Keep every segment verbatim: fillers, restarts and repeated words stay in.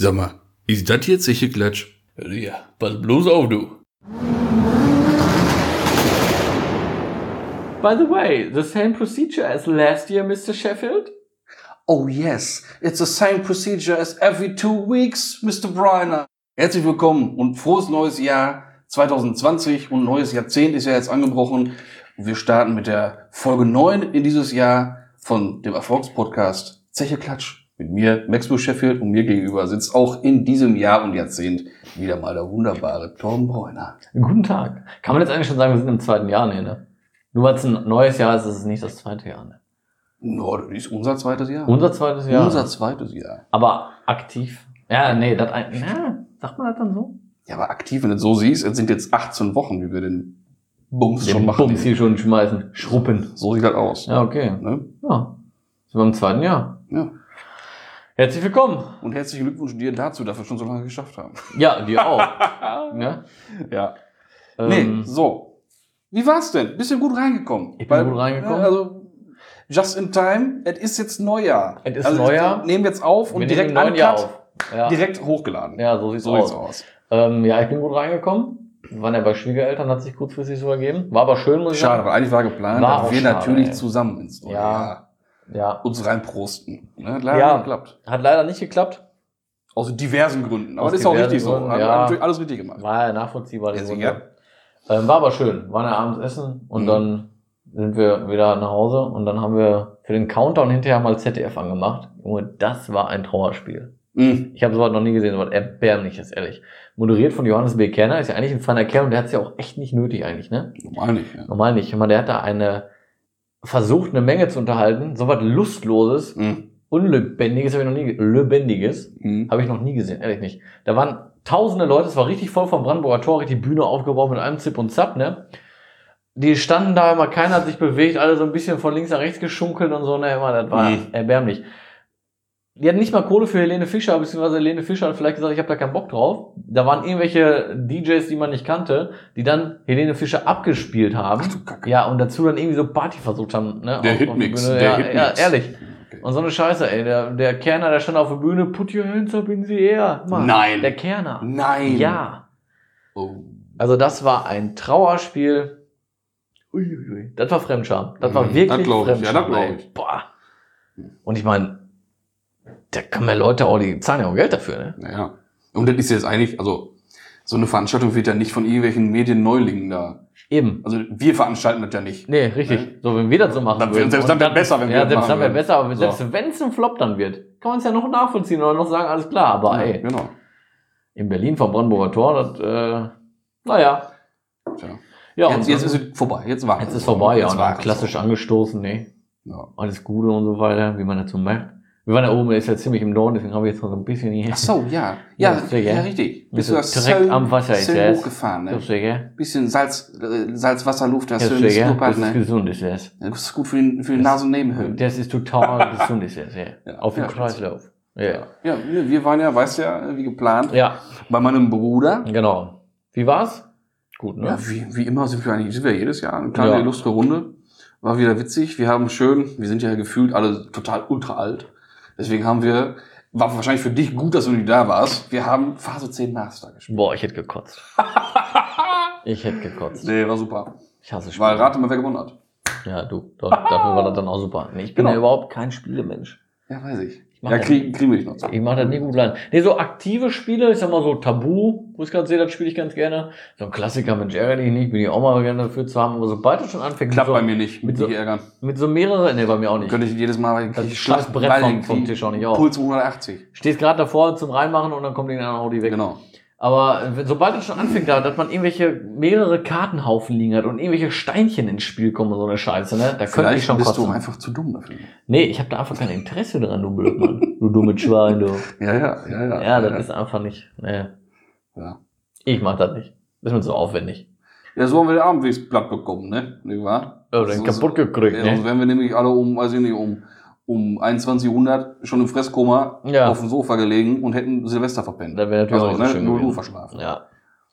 Sag mal, ist das jetzt sicher Klatsch? Ja, pass bloß auf, du. By the way, the same procedure as last year, Mister Sheffield? Oh yes, it's the same procedure as every two weeks, Mister Bryner. Herzlich willkommen und frohes neues Jahr zwanzig zwanzig und neues Jahrzehnt ist ja jetzt angebrochen. Wir starten mit der Folge neun in dieses Jahr von dem Erfolgspodcast Zeche Klatsch. Mit mir, Maxwell Sheffield, und mir gegenüber sitzt auch in diesem Jahr und Jahrzehnt wieder mal der wunderbare Torben Bräuner. Guten Tag. Kann man jetzt eigentlich schon sagen, wir sind im zweiten Jahr, nee, ne? Nur weil es ein neues Jahr ist, ist es nicht das zweite Jahr, ne? No, das ist unser zweites Jahr. Unser zweites Jahr. Unser zweites Jahr. Aber aktiv. Ja, nee, das ein, ja, sagt man das dann so? Ja, aber aktiv, wenn du das so siehst, es sind jetzt achtzehn Wochen, wie wir den Bums Den schon machen. Bums hier schon schmeißen. Schruppen. So sieht das aus. Ja, okay. Ne? Ja. Sind wir im zweiten Jahr. Ja. Herzlich willkommen. Und herzlichen Glückwunsch dir dazu, dass wir schon so lange geschafft haben. Ja, dir auch. ne? Ja. Ähm, Nee, so. Wie war's denn? Bist du gut reingekommen? Ich bin gut reingekommen. Ja, also, just in time. Es ist jetzt Neujahr. Es ist also, Neujahr. Wir nehmen jetzt auf und wir direkt nehmen im neuen Jahr uncut, auf. Ja. direkt hochgeladen. Ja, so sieht's So aus. sieht's aus. Ähm, ja, ich bin gut reingekommen. Wir waren ja bei Schwiegereltern, hat sich kurzfristig so ergeben. War aber schön, muss ich Schade, sagen. weil eigentlich war geplant, War dass auch wir schade, natürlich ey. zusammen ins neue Ja. Jahr Ja, uns reinprosten. Ne? Hat leider Ja. nicht geklappt. hat leider nicht geklappt. Aus diversen Gründen. Aber Aus das ist auch diversen richtig so. Gründen, Haben ja. wir natürlich alles richtig gemacht. War ja nachvollziehbar. die Ja, Gründe. sicher. Ähm, war aber schön. Waren ja abends essen und Mhm. dann sind wir wieder nach Hause und dann haben wir für den Countdown hinterher mal Z D F angemacht. Junge, das war ein Trauerspiel. Mhm. Ich habe sowas noch nie gesehen, sowas erbärmliches, ehrlich. Moderiert von Johannes B. Kerner, ist ja eigentlich ein feiner Kerl und der hat es ja auch echt nicht nötig eigentlich, ne? Normal nicht, ja. Normal nicht. Ich meine, der hat da eine versucht, eine Menge zu unterhalten, sowas Lustloses, Mhm. Unlebendiges habe ich noch nie, ge- Lebendiges Mhm. habe ich noch nie gesehen, ehrlich nicht. Da waren tausende Leute, es war richtig voll vom Brandenburger Tor, richtig Bühne aufgebaut mit allem Zip und Zap, ne? Die standen da immer, keiner hat sich bewegt, alle so ein bisschen von links nach rechts geschunkelt und so, ne, immer, das war Mhm. erbärmlich. Die hatten nicht mal Kohle für Helene Fischer, beziehungsweise Helene Fischer hat vielleicht gesagt, ich habe da keinen Bock drauf. Da waren irgendwelche D Js, die man nicht kannte, die dann Helene Fischer abgespielt haben. Ach du Kacke. Ja, und dazu dann irgendwie so Party versucht haben, ne? Der auf- auf Hitmix, Bühne. der ja, Hitmix. Ja, ehrlich. Okay. Und so eine Scheiße, ey. Der, der Kerner, der stand auf der Bühne, put your hands up in the air. Mann, Nein. Der Kerner. Nein. Ja. Oh. Also das war ein Trauerspiel. Uiuiui. Das war Fremdscham. Das war Mhm, wirklich das glaub ich. Ja, Fremdscham. das glaub ey. ich. Boah. Und ich meine, da kommen ja Leute auch, die zahlen ja auch Geld dafür, ne? Naja. Und das ist jetzt eigentlich, also, so eine Veranstaltung wird ja nicht von irgendwelchen Medienneulingen da. Eben. Also, wir veranstalten das ja nicht. Nee, richtig. So, wenn wir das so machen Dann- würden. selbst dann Und wär besser, wenn wir ja, das selbst machen dann wäre würden. besser, aber So. selbst wenn es ein Flop dann wird, kann man es ja noch nachvollziehen oder noch sagen, alles klar. Aber Ja, ey, genau. in Berlin vom Brandenburger Tor, das, äh, naja. Tja. Ja, Jetzt, und jetzt dann- ist es vorbei. Jetzt war jetzt es ist so. vorbei, ja. Jetzt Und war dann es klassisch so. angestoßen, nee. Ja. Alles Gute und so weiter, wie man dazu merkt. Wir waren ja oben, ist ja ziemlich im Norden, deswegen haben wir jetzt noch so ein bisschen hier. Ach so, ja. Ja, Ja, sicher. ja, richtig. Bist Wir du sind das direkt Söll- am Wasser ist Söll das. hochgefahren, Das ne? ist sicher. Bisschen Salz, äh, Salz-Wasser-Luft, das Das ist ist schön sicher. schnuppert, Das ist ne? gesund, ist das. Das ist gut für die, für die Nase- und Nebenhöhlen. Das ist total gesund, ist das, ja. Ja. Auf den Ja, Kreislauf. Ja. Ja, wir waren ja, weißt ja, wie geplant, Ja, bei meinem Bruder. genau. Wie war's? Gut, ne? Ja, wie, wie immer sind wir eigentlich, sind wir jedes Jahr eine kleine Ja. illustre Runde. War wieder witzig. Wir haben schön, wir sind ja gefühlt alle total ultra alt. Deswegen haben wir, war wahrscheinlich für dich gut, dass du nicht da warst. Wir haben Phase zehn Master gespielt. Boah, ich hätte gekotzt. ich hätte gekotzt. Nee, war super. Ich hasse Spiele. Weil rate mal, wer gewonnen hat. Ja, du. Doch, dafür war das dann auch super. Nee, ich bin Genau. ja überhaupt kein Spielemensch. Ja, weiß ich. mach Ja, das kriegen, kriegen wir dich noch zu. Ich mache das nie gut rein. Nee, so aktive Spiele, ich sag mal so Tabu, wo ich gerade sehe, das spiele ich ganz gerne. So ein Klassiker, Mensch, ärgere dich nicht, bin ich auch mal gerne dafür zu haben. Aber sobald es schon anfängt, Klappt mit so, bei mir nicht, mit mit so- dich ärgern. mit so mehreren, nee, bei mir auch nicht. Könnte ich jedes Mal, weil Das ich scheiß Brett weil vom- ich vom krieg Tisch auch nicht auf. Puls hundertachtzig. Stehst gerade davor zum Reinmachen und dann kommt die dann auch die weg. Genau. Aber wenn- sobald es schon anfängt, da, dass man irgendwelche mehrere Kartenhaufen liegen hat und irgendwelche Steinchen ins Spiel kommen und so eine Scheiße, ne? Da könnte ich Vielleicht schon bist kotzen. du einfach zu dumm dafür. Nee, ich habe da einfach kein Interesse dran, du Blödmann. Du dummes Schwein, du. Ja, ja, ja, ja. Ja, das ist einfach nicht. Nee. Ja. Ich mach das nicht. Das ist mir so aufwendig. Ja, so haben wir den Abendwegs platt bekommen, ne? Nicht wahr? Oh, den So- kaputt gekriegt, Ja, ne? sonst wären wir nämlich alle um, weiß ich nicht, um, um einundzwanzig Uhr schon im Fresskoma Ja. auf dem Sofa gelegen und hätten Silvester verpennt. Das wäre natürlich auch also, nicht so ne? schön Null Uhr gewesen. verschlafen. Ja.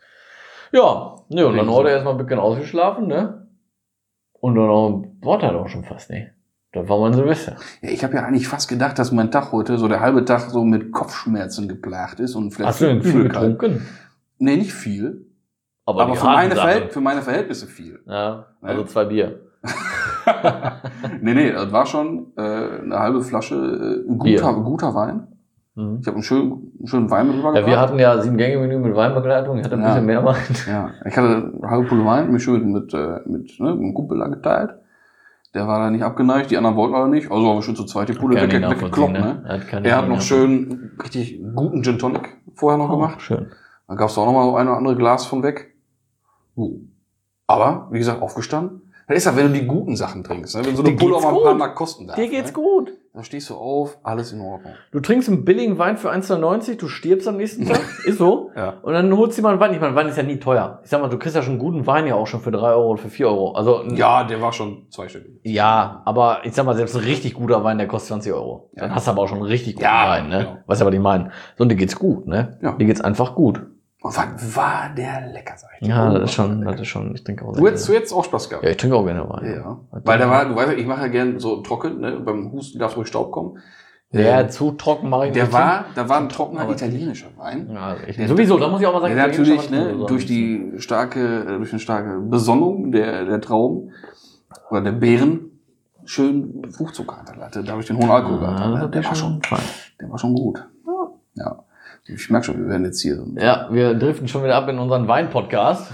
Ja, ne, und dann Deswegen heute so. erstmal ein bisschen ausgeschlafen, ne? Und dann auch, Wort hat auch schon fast, ne? Das war mein Silvester. Ja, ich habe ja eigentlich fast gedacht, dass mein Tag heute, so der halbe Tag, so mit Kopfschmerzen geplagt ist und vielleicht Hast du denn viel Übelkeit. getrunken? Nee, nicht viel. Aber, Aber die für harten meine, Sachen. Verhält- für meine Verhältnisse viel. Ja, also Ja. zwei Bier. nee, nee, das war schon äh, eine halbe Flasche äh, ein Bier. guter, guter Wein. Mhm. Ich habe einen schönen, einen schönen Wein mit Ja, wir rübergebracht. hatten ja sieben Gänge-Menü mit Weinbegleitung. Ich hatte ein Ja. bisschen mehr Wein. Ja, ich hatte eine halbe Pulle Wein, mich schön mit, äh, mit, ne, mit einem Kumpel da geteilt. Der war da nicht abgeneigt, die anderen wollten aber nicht. Also haben wir schon zur zweiten Pulle Kann ich wegge- nachvollziehen, weggekloppt, ne? Er hat, keine Er hat noch Ahnung. schön richtig guten Gin Tonic vorher noch Oh, gemacht. schön. Dann gab's da auch noch mal so ein oder andere Glas von weg. Uh. Aber, wie gesagt, aufgestanden. Das ist ja, wenn du die guten Sachen trinkst, ne? Wenn so eine Dir Pulle auch geht's mal ein paar gut. Mark kosten darf. Dir geht's ne? gut. Da stehst du auf, alles in Ordnung. Du trinkst einen billigen Wein für eins neunzig, du stirbst am nächsten Tag. Ist so. Ja. Und dann holst du dir mal einen Wein. Ich meine, Wein ist ja nie teuer. Ich sag mal, du kriegst ja schon einen guten Wein ja auch schon für drei Euro oder für vier Euro. Also, Ja, der war schon zweistellig. ja, aber ich sag mal, selbst ein richtig guter Wein, der kostet zwanzig Euro. Ja. Dann hast du aber auch schon einen richtig guten Ja, Wein, ne? genau. Weißt du, was ich meine? So, und dir geht's gut, ne? Ja. Dir geht's einfach gut. Und was war der lecker, sag ich dir. Ja, Oh, das ist schon, lecker. das ist schon, ich trinke auch Du sehr hättest, du gerne. hättest auch Spaß gehabt. Ja, ich trinke auch gerne Wein. Ja. Was Weil da trinke war, du weißt ja, ich mache ja gern so trocken, ne? Beim Husten darf ruhig Staub kommen. Der Äh, zu trocken mache ich der nicht. war, da war ein trockener Aber- italienischer Wein. Ja, ich, Der- sowieso, da muss ich auch mal sagen, Der natürlich, italienischer Wein ne, ist durch die starke, äh, durch eine starke Besonnung der, der Trauben oder der Beeren schön Fruchtzucker hatte, dadurch den hohen Alkohol gehabt hat. Ja, Ne? das Der ist war schon schon, fein. der war schon gut. Ja. Ich merke schon, wir werden jetzt hier. Ja, wir driften schon wieder ab in unseren Wein-Podcast.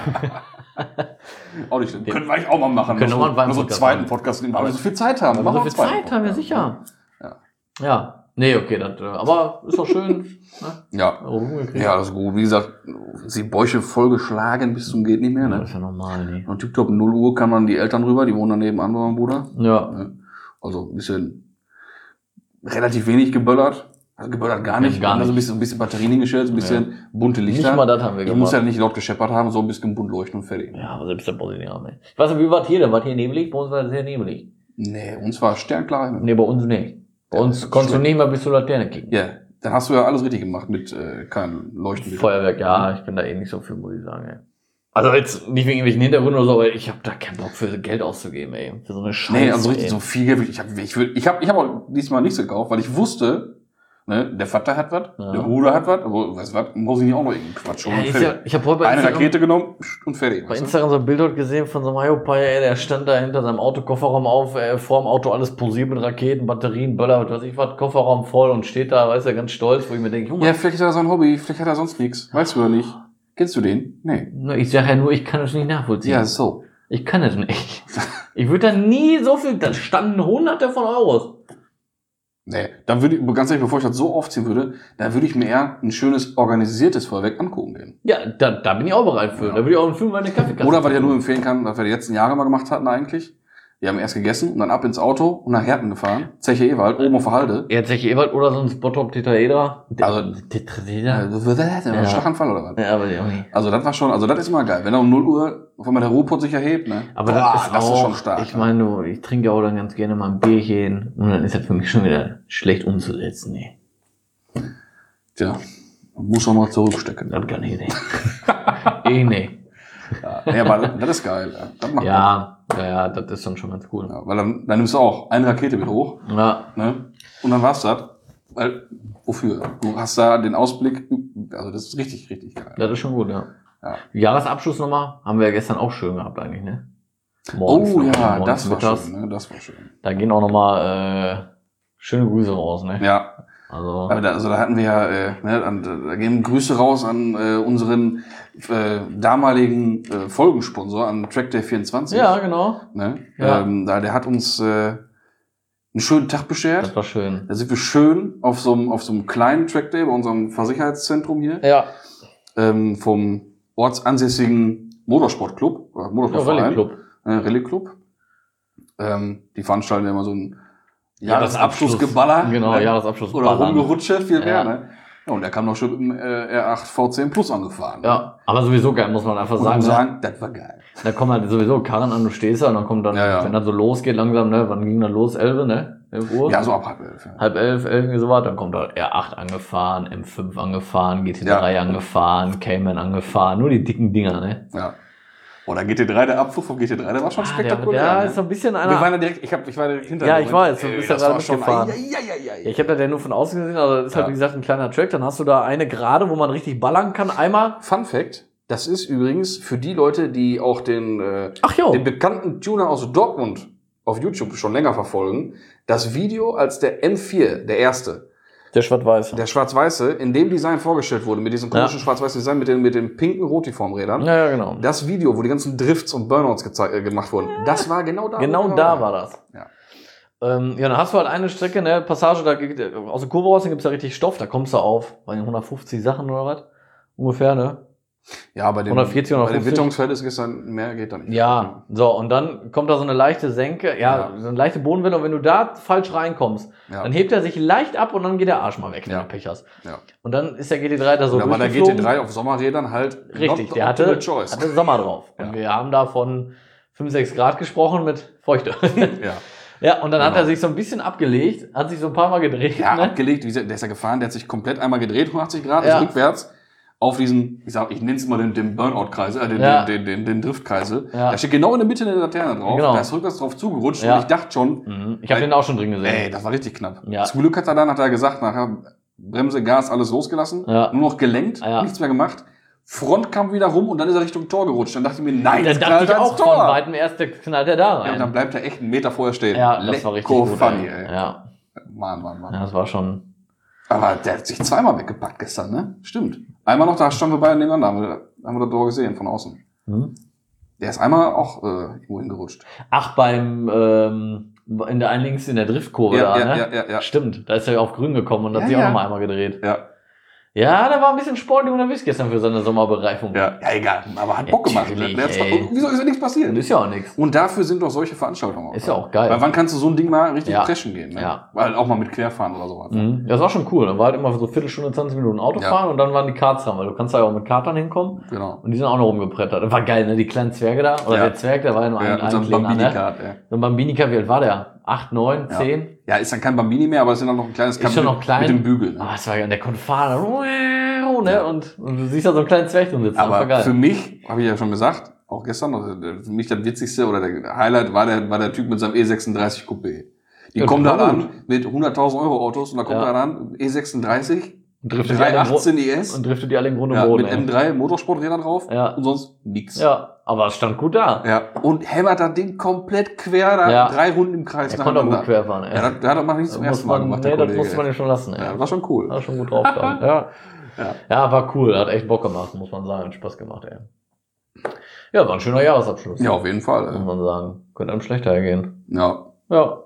Auch nicht schlimm. Können wir eigentlich auch mal machen. Können wir mal einen so einen Wein-Podcast zweiten machen. Podcast nehmen, weil wir so viel Zeit haben. Weil wir Machen so wir viel einen zweiten Zeit haben, ja Podcast. sicher. Ja. Ja. Nee, okay, das, äh, aber ist doch schön. Ne? Ja. Ruhe gekriegt. Ja, alles gut. Wie gesagt, die Bäuche vollgeschlagen bis zum geht nicht mehr, Das ne? ist ja normal, nee. Und TikTok um null Uhr kann man die Eltern rüber, die wohnen daneben an bei meinem Bruder. Ja. Ne? Also ein bisschen relativ wenig geböllert. Also geböllert gar nicht. Gar Also ein nicht. bisschen, ein bisschen Batterien hingestellt, ein bisschen bunte Lichter. Nicht mal das haben wir Ich gemacht. muss ja nicht laut gescheppert haben, so ein bisschen bunt leuchten und fertig. Ja, aber selbst der braucht ich nicht haben. ey. Ich weiß nicht, wie war hier denn? War hier nebelig? Bei uns war es sehr nebelig. Nee, uns war sternklarer Himmel. Nee, bei uns nicht. Bei Ja, uns das ist konntest du schlecht. nicht mal bis zur Laterne kicken. Ja, dann hast du ja alles richtig gemacht mit äh, keinem Leuchten. Feuerwerk, ja, ich bin da eh nicht so für, muss ich sagen, ey. Also jetzt nicht wegen irgendwelchen Hintergründen oder so, aber ich habe da keinen Bock für Geld auszugeben, ey. Für so eine Scheiße. Nee, also richtig ey. so viel Geld. Ich habe ich, würd- ich hab, ich hab auch diesmal nichts gekauft, weil ich wusste, ne, der Vater hat was, Ja. der Bruder hat was, aber weißt du was, muss ich nicht auch noch irgendeinen Quatsch Ja, holen. ist fertig. ja, ich habe heute bei Eine Instagram, Rakete genommen und fertig. bei weißt du? Instagram so ein Bild heute gesehen von so einem Hyopai, ey, der stand da hinter seinem Auto, Kofferraum auf, äh, vorm Auto alles posiert mit Raketen, Batterien, Böller, was weiß ich was, Kofferraum voll und steht da, weißt du, ganz stolz, wo ich mir denke, Junge, Ja, vielleicht ist er so ein Hobby, vielleicht hat er sonst nichts. Weißt du oder nicht? Kennst du den? Nee. ne, ich sag ja nur, ich kann das nicht nachvollziehen. Ja, so. Ich kann das nicht. Ich würde da nie so viel, da standen hunderte von Euros. Nee, dann würde ich, ganz ehrlich, bevor ich das so aufziehen würde, dann würde ich mir eher ein schönes, organisiertes Feuerwerk angucken gehen. Ja, da, da bin ich auch bereit für. Ja. Da würde ich auch einen Film meine Kaffeekasse. Oder was ich ja nur empfehlen kann, was wir die letzten Jahre mal gemacht hatten eigentlich. Wir haben erst gegessen und dann ab ins Auto und nach Herten gefahren. Zeche Ewald, oben auf der Halde. Ja, Zeche Ewald oder so ein Spot-Top Tetraeder. Also- Tetraeder? Ja. Ja. Schlaganfall oder was? Ja, aber auch nicht. Also das war schon, also das ist immer geil. Wenn er um null Uhr auf einmal der Ruhrpott sich erhebt, ne? Aber Boah, das, ist auch, schon stark. ich meine, du, ich trinke auch dann ganz gerne mal ein Bierchen und dann ist das für mich schon wieder schlecht umzusetzen, nee. Tja, man muss auch mal zurückstecken. Das kann ich nicht. eh, nee. Ja, ja, aber das ist geil. Ja. Das macht Bock. Ja, ja, ja, das ist dann schon ganz cool. Ja, weil dann, dann nimmst du auch eine Rakete mit hoch, Ja, ne? Und dann war's das. Weil, wofür? Du hast da den Ausblick, also das ist richtig, richtig geil. das ist schon gut, ja. Ja. Jahresabschluss nochmal haben wir ja gestern auch schön gehabt eigentlich, ne? Morgens Oh noch, ja, morgens, das war mittags. schön, ne? Das war schön. Da gehen auch nochmal äh, schöne Grüße raus, ne? Ja, Also, aber da, also da hatten wir ja, äh, ne, an, da gehen Grüße raus an äh, unseren äh, damaligen äh, Folgensponsor, an Trackday vierundzwanzig. ja, genau. Ne? Ja. Ähm, da, der hat uns äh, einen schönen Tag beschert. Das war schön. Da sind wir schön auf so einem auf so einem kleinen Trackday bei unserem Versicherheitszentrum hier, Ja, ähm, vom ortsansässigen Motorsportclub, oder ja Motorsportverein, Rallye Club. äh, Rallye Club. Ähm, die veranstalten ja immer so ein Jahresabschluss. Jahresabschlussgeballer. Genau, ne? Jahresabschluss. Oder rumgerutscht, viel mehr, Ja. ne? Ja, und der kam noch schon mit dem äh, R acht V zehn Plus angefahren. ne? Ja, aber sowieso geil, muss man einfach Und sagen. sagen, ne? sagen, das war geil. Da kommen halt sowieso Karren an, du stehst da und dann kommt dann, Ja, ja. wenn das so losgeht langsam, ne, wann ging das los? elf, ne? elf Uhr? Ja, so ab halb elf. Ja. Halb elf, elf, irgendwie sowas, dann kommt da R acht angefahren, M fünf angefahren, G T drei Ja. angefahren, Cayman angefahren, nur die dicken Dinger, ne? Ja. Oder G T drei, der Abflug vom G T drei, der war schon Ah, spektakulär. Der, der ne? ist so ein bisschen Wir einer. waren ja direkt, ich, hab, ich war direkt hinter Ja, dir. ich weiß, du Ey, bist ja das gerade war schon- mitgefahren. ai, ai, ai, ai. Ja, ich habe das ja nur von außen gesehen, also das ist halt Ja. wie gesagt ein kleiner Track. Dann hast du da eine Gerade, wo man richtig ballern kann. Einmal. Fun Fact, das ist übrigens für die Leute, die auch den, äh, Ach jo. den bekannten Tuner aus Dortmund auf YouTube schon länger verfolgen, das Video, als der M vier, der erste, Der Schwarz-Weiß. der schwarz-weiße, in dem Design vorgestellt wurde, mit diesem komischen Ja. schwarz-weißen Design, mit den, mit den pinken Rotiformrädern. Ja, ja, genau. Das Video, wo die ganzen Drifts und Burnouts gezei- äh, gemacht wurden, das war genau da. Genau wo wir da waren. war das. Ja. Ähm, ja, dann hast du halt eine Strecke, ne, Passage, da geht, aus der Kurve raus, dann gibt's da richtig Stoff, da kommst du auf, bei den hundertfünfzig Sachen oder was? Ungefähr, ne? Ja, bei den, hundertvierzig, bei den hundertfünfzig. Witterungsverhältnissen ist dann mehr geht da nicht. Ja, so, und dann kommt da so eine leichte Senke, ja, Ja. so eine leichte Bodenwelle, und wenn du da falsch reinkommst, Ja. dann hebt er sich leicht ab und dann geht der Arsch mal weg, wenn Ja. du Pech hast. Ja. Und dann ist der G T drei da so Und da war der G T durchgeflogen. drei auf Sommerrädern halt Richtig, not der the hatte, optimal choice. hatte Sommer drauf. Und Ja. wir haben da von fünf, sechs Grad gesprochen mit Feuchte. Ja. Ja, und dann hat Genau. er sich so ein bisschen abgelegt, hat sich so ein paar Mal gedreht. Ja, ne? abgelegt, wie gesagt, der ist ja gefahren, der hat sich komplett einmal gedreht, hundertachtzig Grad, Ja. ist rückwärts auf diesen, ich sag, ich nenne es mal den, den Burnout-Kreisel, äh, den, Ja. den, den, den, den Driftkreisel. Ja. Der steht genau in der Mitte der Laterne drauf, Genau. da ist rückwärts drauf zugerutscht Ja. und ich dachte schon, Mhm. Ich habe den auch schon drin gesehen. ey, das war richtig knapp. Ja. Zum Glück hat er dann, hat er gesagt, nachher Bremse, Gas, alles losgelassen, Ja. nur noch gelenkt, Ja. nichts mehr gemacht. Front kam wieder rum und dann ist er Richtung Tor gerutscht. Dann dachte ich mir, nein, Dann jetzt dachte ich knallt er auch ins von Tor. weitem erst, der knallt er da Ja, und rein. dann bleibt er echt einen Meter vorher stehen. Ja, das war richtig Lecko gut. funny, ey. ey. Ja, Mann, Mann, Mann. ja, das war schon. Aber der hat sich zweimal weggepackt gestern, ne? Stimmt. Einmal noch, da standen wir beide nebeneinander, haben wir, haben wir das Tor gesehen von außen. Hm? Der ist einmal auch äh, irgendwo hingerutscht. Ach, beim ähm, in der einen links in der Driftkurve Ja, da, ja, ne? ja, ja, ja. Stimmt, da ist er ja auf grün gekommen und hat Ja, sich ja. auch nochmal einmal gedreht. Ja, Ja, der war ein bisschen sportlich unterwegs gestern für seine Sommerbereifung. ja, ja, egal. Aber hat Bock gemacht. Ne? Natürlich, Der hat's ey. doch, wieso ist ja nichts Das passiert? ist ja auch nichts. Und dafür sind doch solche Veranstaltungen auch. Ist da. ja auch geil. Weil wann kannst du so ein Ding mal richtig Ja. preschen gehen? Ne? Ja. Weil auch mal mit Querfahren oder sowas. Mhm. Ja, das war schon cool. Dann war halt immer so Viertelstunde, zwanzig Minuten Auto Ja. fahren und dann waren die Karts dran, weil du kannst da ja auch mit Kartern hinkommen. Genau. Und die sind auch noch rumgebrettert. Das war geil, ne? Die kleinen Zwerge da. Oder Ja. der Zwerg, der war ja nur Ja, ein, und so ein ein kleiner, ne? Bambini-Kart, ja. So ein Bambini-Kart, wie alt war der? Acht, neun, Ja. zehn? Ja, ist dann kein Bambini mehr, aber es ist dann noch ein kleines Ist schon noch klein. mit dem Bügel. Ne? Ah, das war ja, und der konnte fahren. Ne? Ja. Und, und du siehst da so einen kleinen Zwerg drin sitzen. das war Aber geil. für mich, habe ich ja schon gesagt, auch gestern, also für mich das witzigste oder der Highlight war der, war der Typ mit seinem E sechsunddreißig Coupé. Die Ja, kommen das da war an gut. mit hunderttausend Euro Autos und da kommt Ja. da an, E sechsunddreißig, Und driftet die alle im dreihundertachtzehn Grund- I S, Und driftet die alle im Grunde ja, Boden. mit ey. M drei Motorsporträdern drauf Ja. und sonst nix. Ja, aber es stand gut da. Ja. Und hämmert das Ding komplett quer, da Ja. drei Runden im Kreis Er konnte auch gut nacheinander. querfahren. Ey. Ja, das, der hat das mal nicht zum Das ersten muss Mal man, gemacht, nee, der das Kollege. musste man ja schon lassen. Ey. Ja, war schon cool. War schon gut drauf gehabt. Ja. Ja. Ja, war cool. Hat echt Bock gemacht, muss man sagen. Hat Spaß gemacht, ey. Ja, war ein schöner Jahresabschluss. Ja, auf jeden Fall. Muss ey. man sagen. Könnte einem schlechter gehen. Ja. Ja.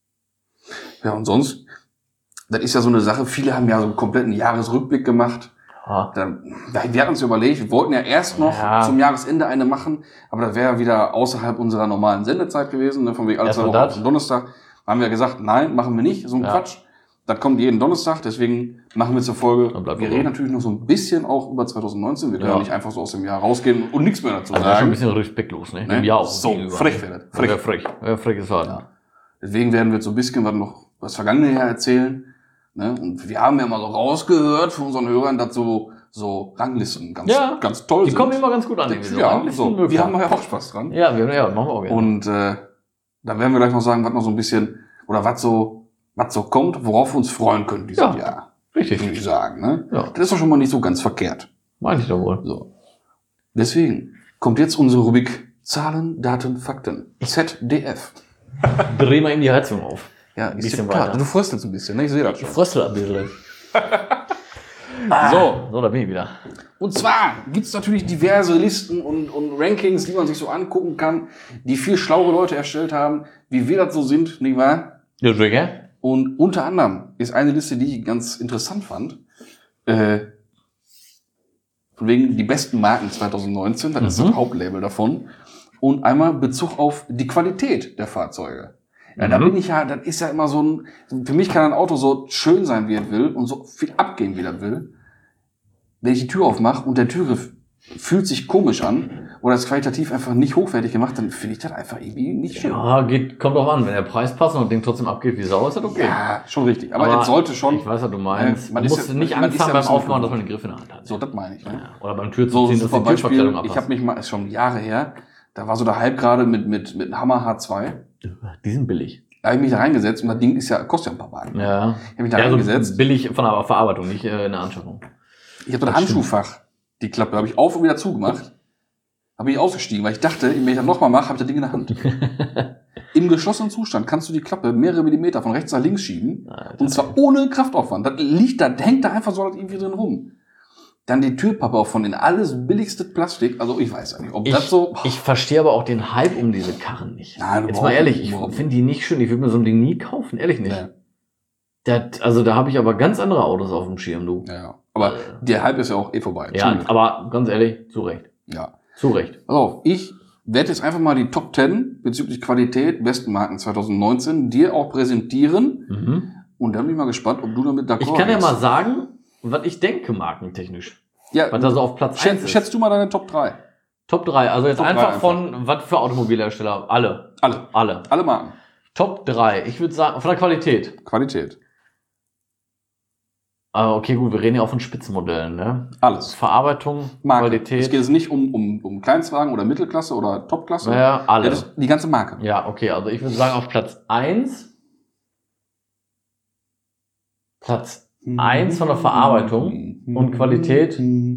Ja, und sonst, das ist ja so eine Sache, viele haben ja so einen kompletten Jahresrückblick gemacht. Ja. Dann, wir hatten uns überlegt, wir wollten ja erst noch Ja. zum Jahresende eine machen, aber das wäre wieder außerhalb unserer normalen Sendezeit gewesen, ne, von wegen alle zwei Erstmal Wochen das. auf den Donnerstag. Da haben wir gesagt, nein, machen wir nicht, so ein Ja. Quatsch. Das kommt jeden Donnerstag, deswegen machen wir zur Folge. Dann bleibt Wir so. reden natürlich noch so ein bisschen auch über zwanzig neunzehn. Wir können Ja. ja nicht einfach so aus dem Jahr rausgehen und nichts mehr dazu Also das ist schon ein sagen. bisschen respektlos, ne? Ne? Dem Jahr auch So, gegenüber. frech wäre das. Frech. Frech. Frech. Ja, frech ist halt. Ja. Deswegen werden wir jetzt so ein bisschen was noch das vergangene Jahr erzählen. Ne? Und wir haben ja mal so rausgehört von unseren Hörern, dass so, so Ranglisten ganz, Ja. ganz toll Die sind. kommen immer ganz gut an. irgendwie so. Ja, Ranglisten so. mögen Wir haben ja auch Spaß dran. Ja, wir, ja, machen wir auch gerne. Und äh, dann werden wir gleich noch sagen, was noch so ein bisschen, oder was so, was so kommt, worauf wir uns freuen können dieses Ja. Jahr. Richtig. Würde ich sagen. Ne? Ja. Das ist doch schon mal nicht so ganz verkehrt. Meine ich doch wohl. So. Deswegen kommt jetzt unsere Rubrik Zahlen, Daten, Fakten. Z D F. Dreh mal ihm die Heizung auf. Ja, Ein ist bisschen ja klar. weiter. Du fröstelst ein bisschen, ne? Ich sehe das Ich schon. fröstel ein bisschen. So, So, da bin ich wieder. und zwar gibt's natürlich diverse Listen und, und Rankings, die man sich so angucken kann, die viel schlaue Leute erstellt haben, wie wir das so sind, nicht wahr? Ja, sehr gerne. Und unter anderem ist eine Liste, die ich ganz interessant fand, äh, von wegen die besten Marken zwanzig neunzehn, das ist Mhm. das Hauptlabel davon, und einmal Bezug auf die Qualität der Fahrzeuge. Ja, da Mhm. bin ich ja, das ist ja immer so ein, für mich kann ein Auto so schön sein, wie es will und so viel abgehen, wie es will. Wenn ich die Tür aufmache und der Türgriff fühlt sich komisch an oder ist qualitativ einfach nicht hochwertig gemacht, dann finde ich das einfach irgendwie nicht schön. Ja, geht, kommt drauf an. Wenn der Preis passt und das Ding trotzdem abgeht wie Sau, ist das okay. Ja, schon richtig. Aber, es sollte schon, Ich weiß, was du meinst. Äh, Man man ist muss ja- nicht man Angst ist ja haben ein beim bisschen Aufmachen, dass gewohnt. man den Griff in der Hand hat. so, das meine ich. Ne? Ja. Oder beim Tür So, zu ziehen, dass super die Türverkleidung Beispiel, abpasst. ich habe mich mal, ist schon Jahre her, Da war so der Hype gerade mit, mit, mit Hammer H zwei. Die sind billig. Da habe ich mich da reingesetzt und das Ding ist ja, kostet ja ein paar Mark. Ja. Ich habe mich da Ja, reingesetzt. so billig von der Verarbeitung, nicht äh, in der Anschaffung. Ich habe so ein Handschuhfach, die Klappe, habe ich auf und wieder zugemacht. Habe ich ausgestiegen, weil ich dachte, wenn ich das nochmal mache, habe ich das Ding in der Hand. Im geschlossenen Zustand kannst du die Klappe mehrere Millimeter von rechts nach links schieben. Alter. Und zwar ohne Kraftaufwand. Das liegt da, hängt da einfach so irgendwie drin rum. Dann die Türpappe auch von den alles billigste Plastik. Also ich weiß ja nicht, ob Ich, das so... ich verstehe aber auch den Hype um diese Karren nicht. Nein, Jetzt überhaupt mal ehrlich, nicht, ich überhaupt finde die nicht schön. Ich würde mir so ein Ding nie kaufen, ehrlich nicht. Ja. Das, also da habe ich aber ganz andere Autos auf dem Schirm, du. Ja, ja. Aber der Hype ist ja auch eh vorbei. Ja, Zum Glück. aber ganz ehrlich, zu Recht. Ja. Zu Recht. Pass auf, ich werde jetzt einfach mal die Top zehn bezüglich Qualität, besten Marken zwanzig neunzehn dir auch präsentieren. Mhm. Und dann bin ich mal gespannt, ob du damit d'accord Ich kann ja bist. mal sagen, was ich denke, markentechnisch. Ja, Was da so auf Platz eins schätz, ist. schätzt du mal deine Top drei. Top drei, also jetzt Top drei einfach einfach. von, was für Automobilhersteller? Alle. Alle. Alle. Alle Marken. Top drei. Ich würde sagen, von der Qualität. Qualität. Ah, okay, gut, wir reden ja auch von Spitzenmodellen, ne? Alles. Verarbeitung, Marke. Qualität. Es geht jetzt nicht um, um, um Kleinstwagen oder Mittelklasse oder Topklasse. Ja, alle. Ja, das ist die ganze Marke. Ja, okay, also ich würde sagen auf Platz eins. Platz eins von der Verarbeitung und Qualität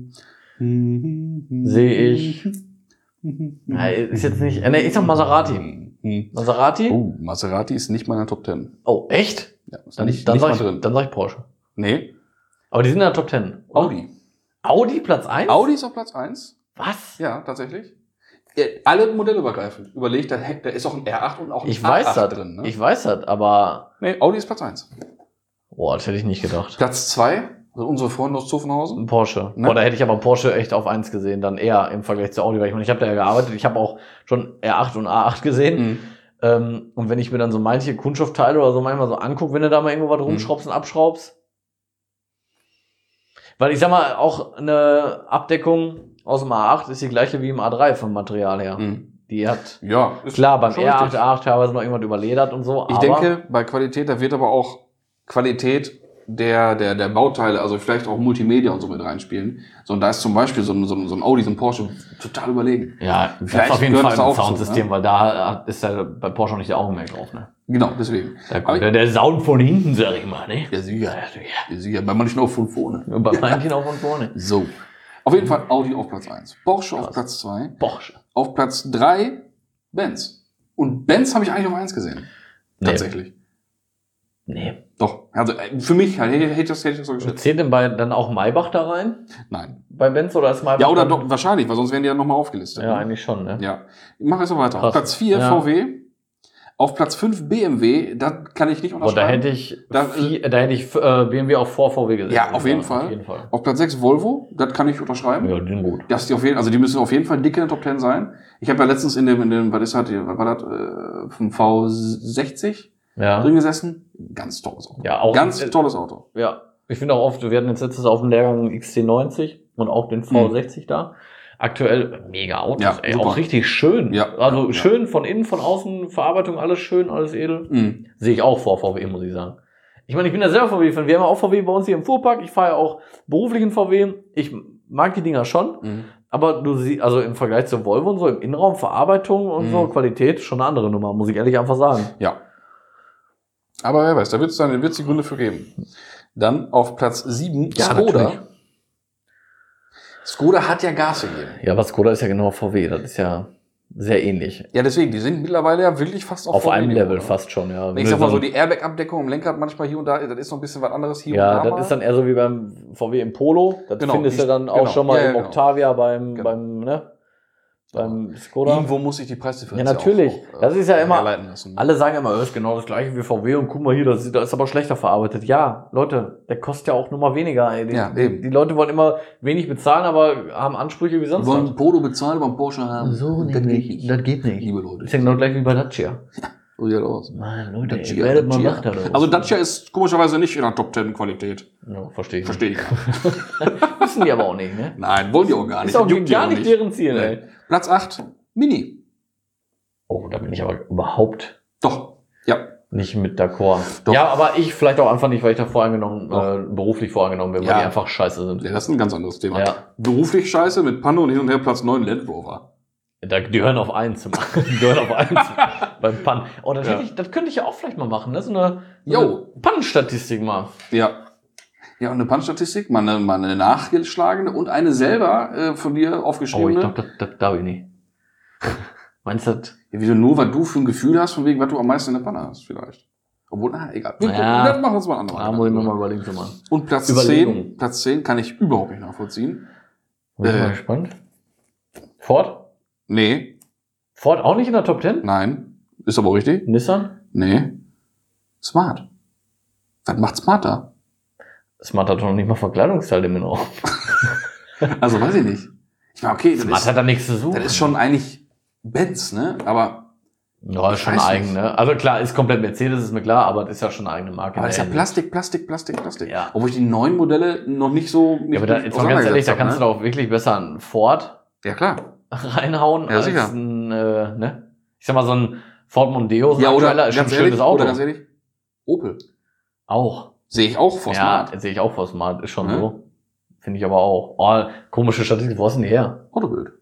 sehe ich. Ja, ist jetzt nicht. Ne, ich sag Maserati. Maserati? Oh, Maserati ist nicht meiner Top zehn. Oh, echt? Ja, ist Dann, nicht, dann, nicht sag mal ich, drin. dann sag ich Porsche. Nee, Aber die sind in der Top zehn. oder? Audi. Audi Platz eins? Audi ist auf Platz eins. Was? Ja, tatsächlich. Ja, alle Modelle übergreifend. Überlegt, da, da ist auch ein R acht und auch ein Ich A acht weiß das. drin. Ne? Ich weiß das, aber. Nee, Audi ist Platz eins. Boah, das hätte ich nicht gedacht. Platz zwei, also unsere Freunde aus Zuffenhausen. Porsche. Ne? Boah, da hätte ich aber Porsche echt auf eins gesehen, dann eher im Vergleich zu Audi, weil ich meine, ich habe da ja gearbeitet, ich habe auch schon R acht und A acht gesehen. Mhm. Ähm, und wenn ich mir dann so manche Kunststoffteile oder so manchmal so angucke, wenn du da mal irgendwo was Mhm. rumschraubst und abschraubst. Weil ich sag mal, auch eine Abdeckung aus dem A acht ist die gleiche wie im A drei vom Material her. Mhm. Die hat, Ja, ist klar, beim schon R acht, richtig. A acht teilweise noch irgendwas überledert und so. Ich aber denke, bei Qualität, da wird aber auch Qualität der, der, der Bauteile, also vielleicht auch Multimedia und so mit reinspielen. So, und da ist zum Beispiel so ein, so ein, so ein Audi, so ein Porsche total überlegen. ja, das Vielleicht ist auf jeden gehört Fall das da ein auch zu, Soundsystem, ne? weil da ist ja bei Porsche auch nicht der Augenmerk drauf, ne? Genau, deswegen. Da Aber der, der Sound von hinten, sag ich mal, ne? Ja, sicher. Ja, sicher. Bei manchen auch von vorne. Und bei manchen auch von vorne. So. Auf jeden Fall Audi auf Platz eins. Porsche auf Krass. Platz zwei. Porsche. Auf Platz drei Benz. Und Benz habe ich eigentlich auf eins gesehen. Nee. Tatsächlich. Nee. Doch. Also äh, für mich halt, hätte ich das, hätte ich das so geschätzt. Zählt denn bei, dann auch Maybach da rein? Nein. Bei Benz oder ist Maybach? Ja, oder dann- doch, wahrscheinlich, weil sonst wären die ja nochmal aufgelistet. Ja, eigentlich schon, ne? Ja. Ich mache jetzt noch weiter. Krass. Auf Platz vier Ja. V W. Auf Platz fünf B M W. Da kann ich nicht Boah, unterschreiben. da hätte ich, Da- vier, da hätte ich äh, B M W auch vor V W gesetzt. Ja, würde auf ich jeden sagen. Fall. Auf jeden Fall. Auf Platz sechs Volvo. Das kann ich unterschreiben. Ja, die sind gut. Dass die auf jeden, also die müssen auf jeden Fall dick in der Top zehn sein. Ich habe ja letztens in dem, in dem, was ist das hier, was war das, äh, vom V sechzig Ja. drin gesessen. Ganz tolles Auto. Ja, auch. Ganz äh, tolles Auto. Ja. Ich finde auch oft, wir hatten jetzt letztes auf dem Lehrgang X C neunzig und auch den V sechzig da. Aktuell mega Autos, Ja, ey, super. auch richtig schön. Ja, Also ja, ja. schön von innen, von außen, Verarbeitung, alles schön, alles edel. Mhm. Sehe ich auch vor V W, muss ich sagen. Ich meine, ich bin ja selber V W-Fan. Wir haben ja auch V W bei uns hier im Fuhrpark. Ich fahre ja auch beruflich in V W. Ich mag die Dinger schon. Mhm. Aber du siehst, also im Vergleich zur Volvo und so, im Innenraum, Verarbeitung und Mhm. so, Qualität, schon eine andere Nummer, muss ich ehrlich einfach sagen. Ja. Aber wer weiß, da wird es dann wird's die Gründe für geben. Dann auf Platz sieben Ja, Skoda. natürlich. Skoda hat ja Gas gegeben. Ja, was Skoda ist ja genau V W. Das ist ja sehr ähnlich. Ja, deswegen, die sind mittlerweile ja wirklich fast auf, Auf V W einem Niveau, Level ne? fast schon, ja. Ich sag mal so, die Airbag-Abdeckung im Lenkrad manchmal hier und da, das ist noch ein bisschen was anderes hier Ja, und da. das ist dann eher so wie beim V W im Polo. Das Genau, findest die- du dann auch genau. schon mal Ja, ja, im genau. Octavia beim, Genau. beim, ne? Beim Skoda. Irgendwo muss ich die Preisdifferenz Ja, natürlich. auch, Das ist ja immer- herleiten lassen. Alle sagen immer, das ist genau das gleiche wie V W und guck mal hier, das ist, das ist aber schlechter verarbeitet. Ja, Leute, der kostet ja auch nur mal weniger. Ey. Die, Ja, die, eben. die Leute wollen immer wenig bezahlen, aber haben Ansprüche wie sonst Wir wollen was. Polo bezahlen, aber einen Porsche haben. So, das nämlich. geht nicht. Das geht nicht. Liebe Leute. Ist ja genau gleich wie bei Dacia. So sieht das aus. Nein, Leute, Dacia, ihr werdet mal Dacia. Macht daraus. Also Dacia ist komischerweise nicht in der Top zehn Qualität. Ja, verstehe ich. Verstehe ich. Wissen die aber auch nicht, ne? Nein, wollen die auch gar nicht. Ist auch Das juckt die gar nicht deren Ziel, ey. Platz acht Mini. Oh, da bin ich aber überhaupt Doch. Ja. nicht mit d'accord. Doch. Ja, aber ich vielleicht auch einfach nicht, weil ich da voreingenommen, Doch. äh, beruflich voreingenommen bin, weil Ja. die einfach scheiße sind. Ja, das ist ein ganz anderes Thema. Ja. Beruflich scheiße mit Panne und hin und her Platz neun Land Rover. Da, die hören auf eins. Die hören auf eins beim Pannen. Oh, das, Ja. hätte ich, das könnte ich ja auch vielleicht mal machen, ne? So eine, so Jo. eine Pannenstatistik mal. Ja. Ja, und eine Pannenstatistik, mal eine, mal eine nachgeschlagene und eine selber äh, von dir Oh, ich aufgeschriebene. glaube, das, das darf ich nicht. Meinst du das? Ja, wieso nur, weil du für ein Gefühl hast, von wegen, was du am meisten in der Panne hast, vielleicht. Obwohl, na, egal. Wir Ja. gucken, das machen wir uns mal anders. Da muss ich mir mal überlegen zu machen. Und Platz Überlegung. zehn, Platz zehn kann ich überhaupt nicht nachvollziehen. Bin ich Äh. mal gespannt. Ford? Nee, Ford auch nicht in der Top zehn? nein. Ist aber richtig. Nissan? Nee. Smart. Was macht Smart da? Smart hat doch noch nicht mal Verkleidungsteile im Inneren. Also, weiß ich nicht. Ich meine, okay, das Smart ist, hat da nichts zu suchen. das ist schon eigentlich Benz, ne? Aber, Ja, ist schon weiß eigen, nicht. ne? Also klar, ist komplett Mercedes, ist mir klar, aber das ist ja schon eine eigene Marke. aber das ist ja Ne? Plastik, Plastik, Plastik, Plastik. Ja. Obwohl ich die neuen Modelle noch nicht so nicht Ja, aber da, jetzt mal ganz ehrlich, da kannst du doch auch wirklich besser einen Ford Ja, klar. reinhauen Ja, als sicher. ein, äh, ne? Ich sag mal, so ein Ford Mondeo, so ein Ja, oder aktueller, ist schon ein ganz schönes ehrlich, Auto. oder ganz ehrlich, Opel. Auch. Sehe ich auch vor Ja, Smart. sehe ich auch vor Smart, ist schon Ja. so. Finde ich aber auch. Oh, komische Statistik, wo ist denn die her? Autobild.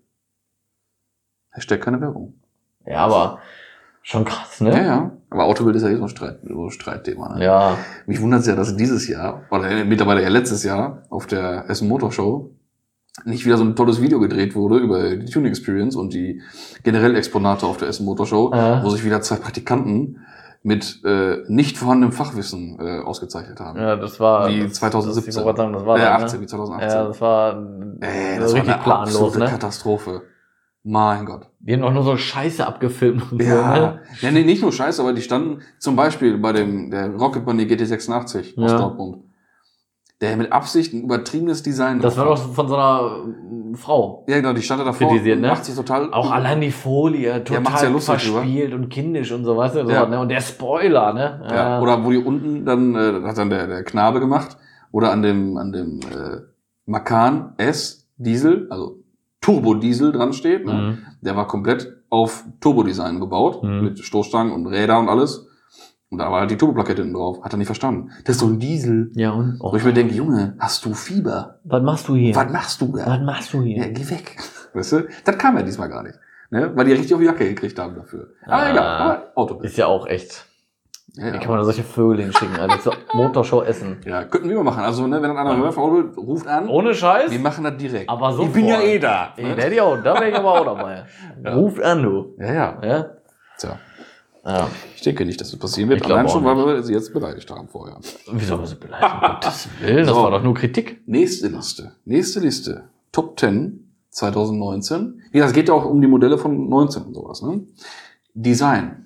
Hashtag keine Werbung. Ja, aber schon krass, ne? Ja, ja. Aber Autobild ist ja eh so ein, Streit, so ein Streitthema. Ne? Ja. Mich wundert es ja, dass dieses Jahr, oder mittlerweile ja letztes Jahr, auf der Essen Motor Show nicht wieder so ein tolles Video gedreht wurde über die Tuning Experience und die generell Exponate auf der Essen Motor Show, Ja. wo sich wieder zwei Praktikanten mit äh, nicht vorhandenem Fachwissen äh, ausgezeichnet haben. Ja, das war. Wie das, zweitausendsiebzehn. Das, ich wollte sagen, das war äh, dann, achtzehn, ne? wie zweitausendachtzehn. Ja, das war Ey, so das war richtig eine planlos, absolute ne? Katastrophe. Mein Gott. Die haben doch nur so Scheiße abgefilmt und so, Ja, ne? ja nee, nicht nur Scheiße, aber die standen zum Beispiel bei dem der Rocket Bunny G T sechsundachtzig aus Ja. Dortmund, der mit Absicht ein übertriebenes Design Das war drauf doch hat. von so einer äh, Frau. Ja, genau, die stand da davor kritisiert, und ne? macht sich total... Auch allein die Folie, total macht's ja lustig verspielt und kindisch und so, weißt du? So, Ja. ne? Und der Spoiler, ne? Ja, oder wo die unten dann, äh, hat dann der, der Knabe gemacht, oder an dem, an dem äh, Macan S Diesel, also Turbo-Diesel dran steht, ne? Mhm. Der war komplett auf Turbo-Design gebaut, Mhm. mit Stoßstangen und Räder und alles. Und da war halt die Turboplakette hinten drauf. Hat er nicht verstanden. Das ist doch ein Diesel. Ja, und? Oh, Wo ich mir denke, Junge, hast du Fieber? was machst du hier? Was machst du da? Was machst du hier? Ja, geh weg. Weißt du? Das kam ja diesmal gar nicht. Ne? Weil die richtig auf die Jacke gekriegt haben dafür. Aber Ah. egal, aber Autobild. Ist ja auch echt. Ja, Wie ja. kann man da solche Vögel hinschicken, Alter? So Motorshow essen. ja, könnten wir mal machen. Also, ne, wenn dann einer hört von Autobild, ruft an. Ohne Scheiß? Wir machen das direkt. Aber so ich bin ja eh da. Ey, Ne? da hätte ich auch, da wäre ich aber auch dabei. Ja. Ruft an, du. Ja, ja. Ja? Tja. Ja. Ich denke nicht, dass das passieren wird. Ich glaube Allein schon, auch weil wir sie jetzt beleidigt haben vorher. Wieso haben wir sie beleidigt? Um Gottes Willen, das So. war doch nur Kritik. Nächste Liste. Nächste Liste. Top zehn zwanzig neunzehn. Ja, es geht ja auch um die Modelle von neunzehn und sowas, ne? Design.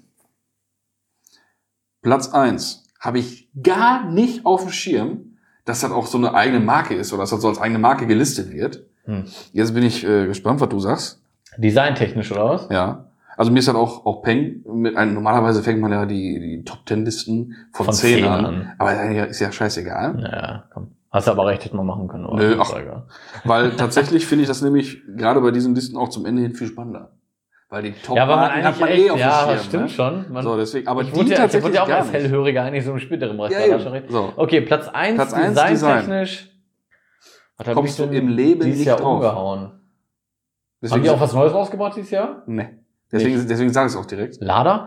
Platz eins. Habe ich gar nicht auf dem Schirm, dass das auch so eine eigene Marke ist oder dass das so als eigene Marke gelistet wird. Hm. Jetzt bin ich äh, gespannt, was du sagst. Designtechnisch, oder was? Ja. Also mir ist halt auch, auch Peng, mit einem, normalerweise fängt man ja die, die Top zehn Listen von, Von zehn zehn an. an. Aber ist ja scheißegal. Naja, komm. Hast du aber recht, hätte man machen können, oder? Nö, Ist ach. egal. Weil tatsächlich finde ich das nämlich gerade bei diesen Listen auch zum Ende hin viel spannender. Weil die Top Ja, weil man Marken eigentlich hat man echt, eh auf dem ja, Schirm, das stimmt ne? schon. Man, So, deswegen, aber ich die wurde ja, ich tatsächlich wurde ja auch gar als nicht. Hellhöriger eigentlich so im späteren Bereich. Ja, da war eben. schon recht. So. Okay, Platz eins, Platz eins, designtechnisch. Was hab Kommst ich du denn im Leben dieses nicht Jahr drauf. umgehauen? Deswegen, Haben die auch was Neues rausgebracht dieses Jahr? Nee. Deswegen, deswegen sage ich es auch direkt. Lada?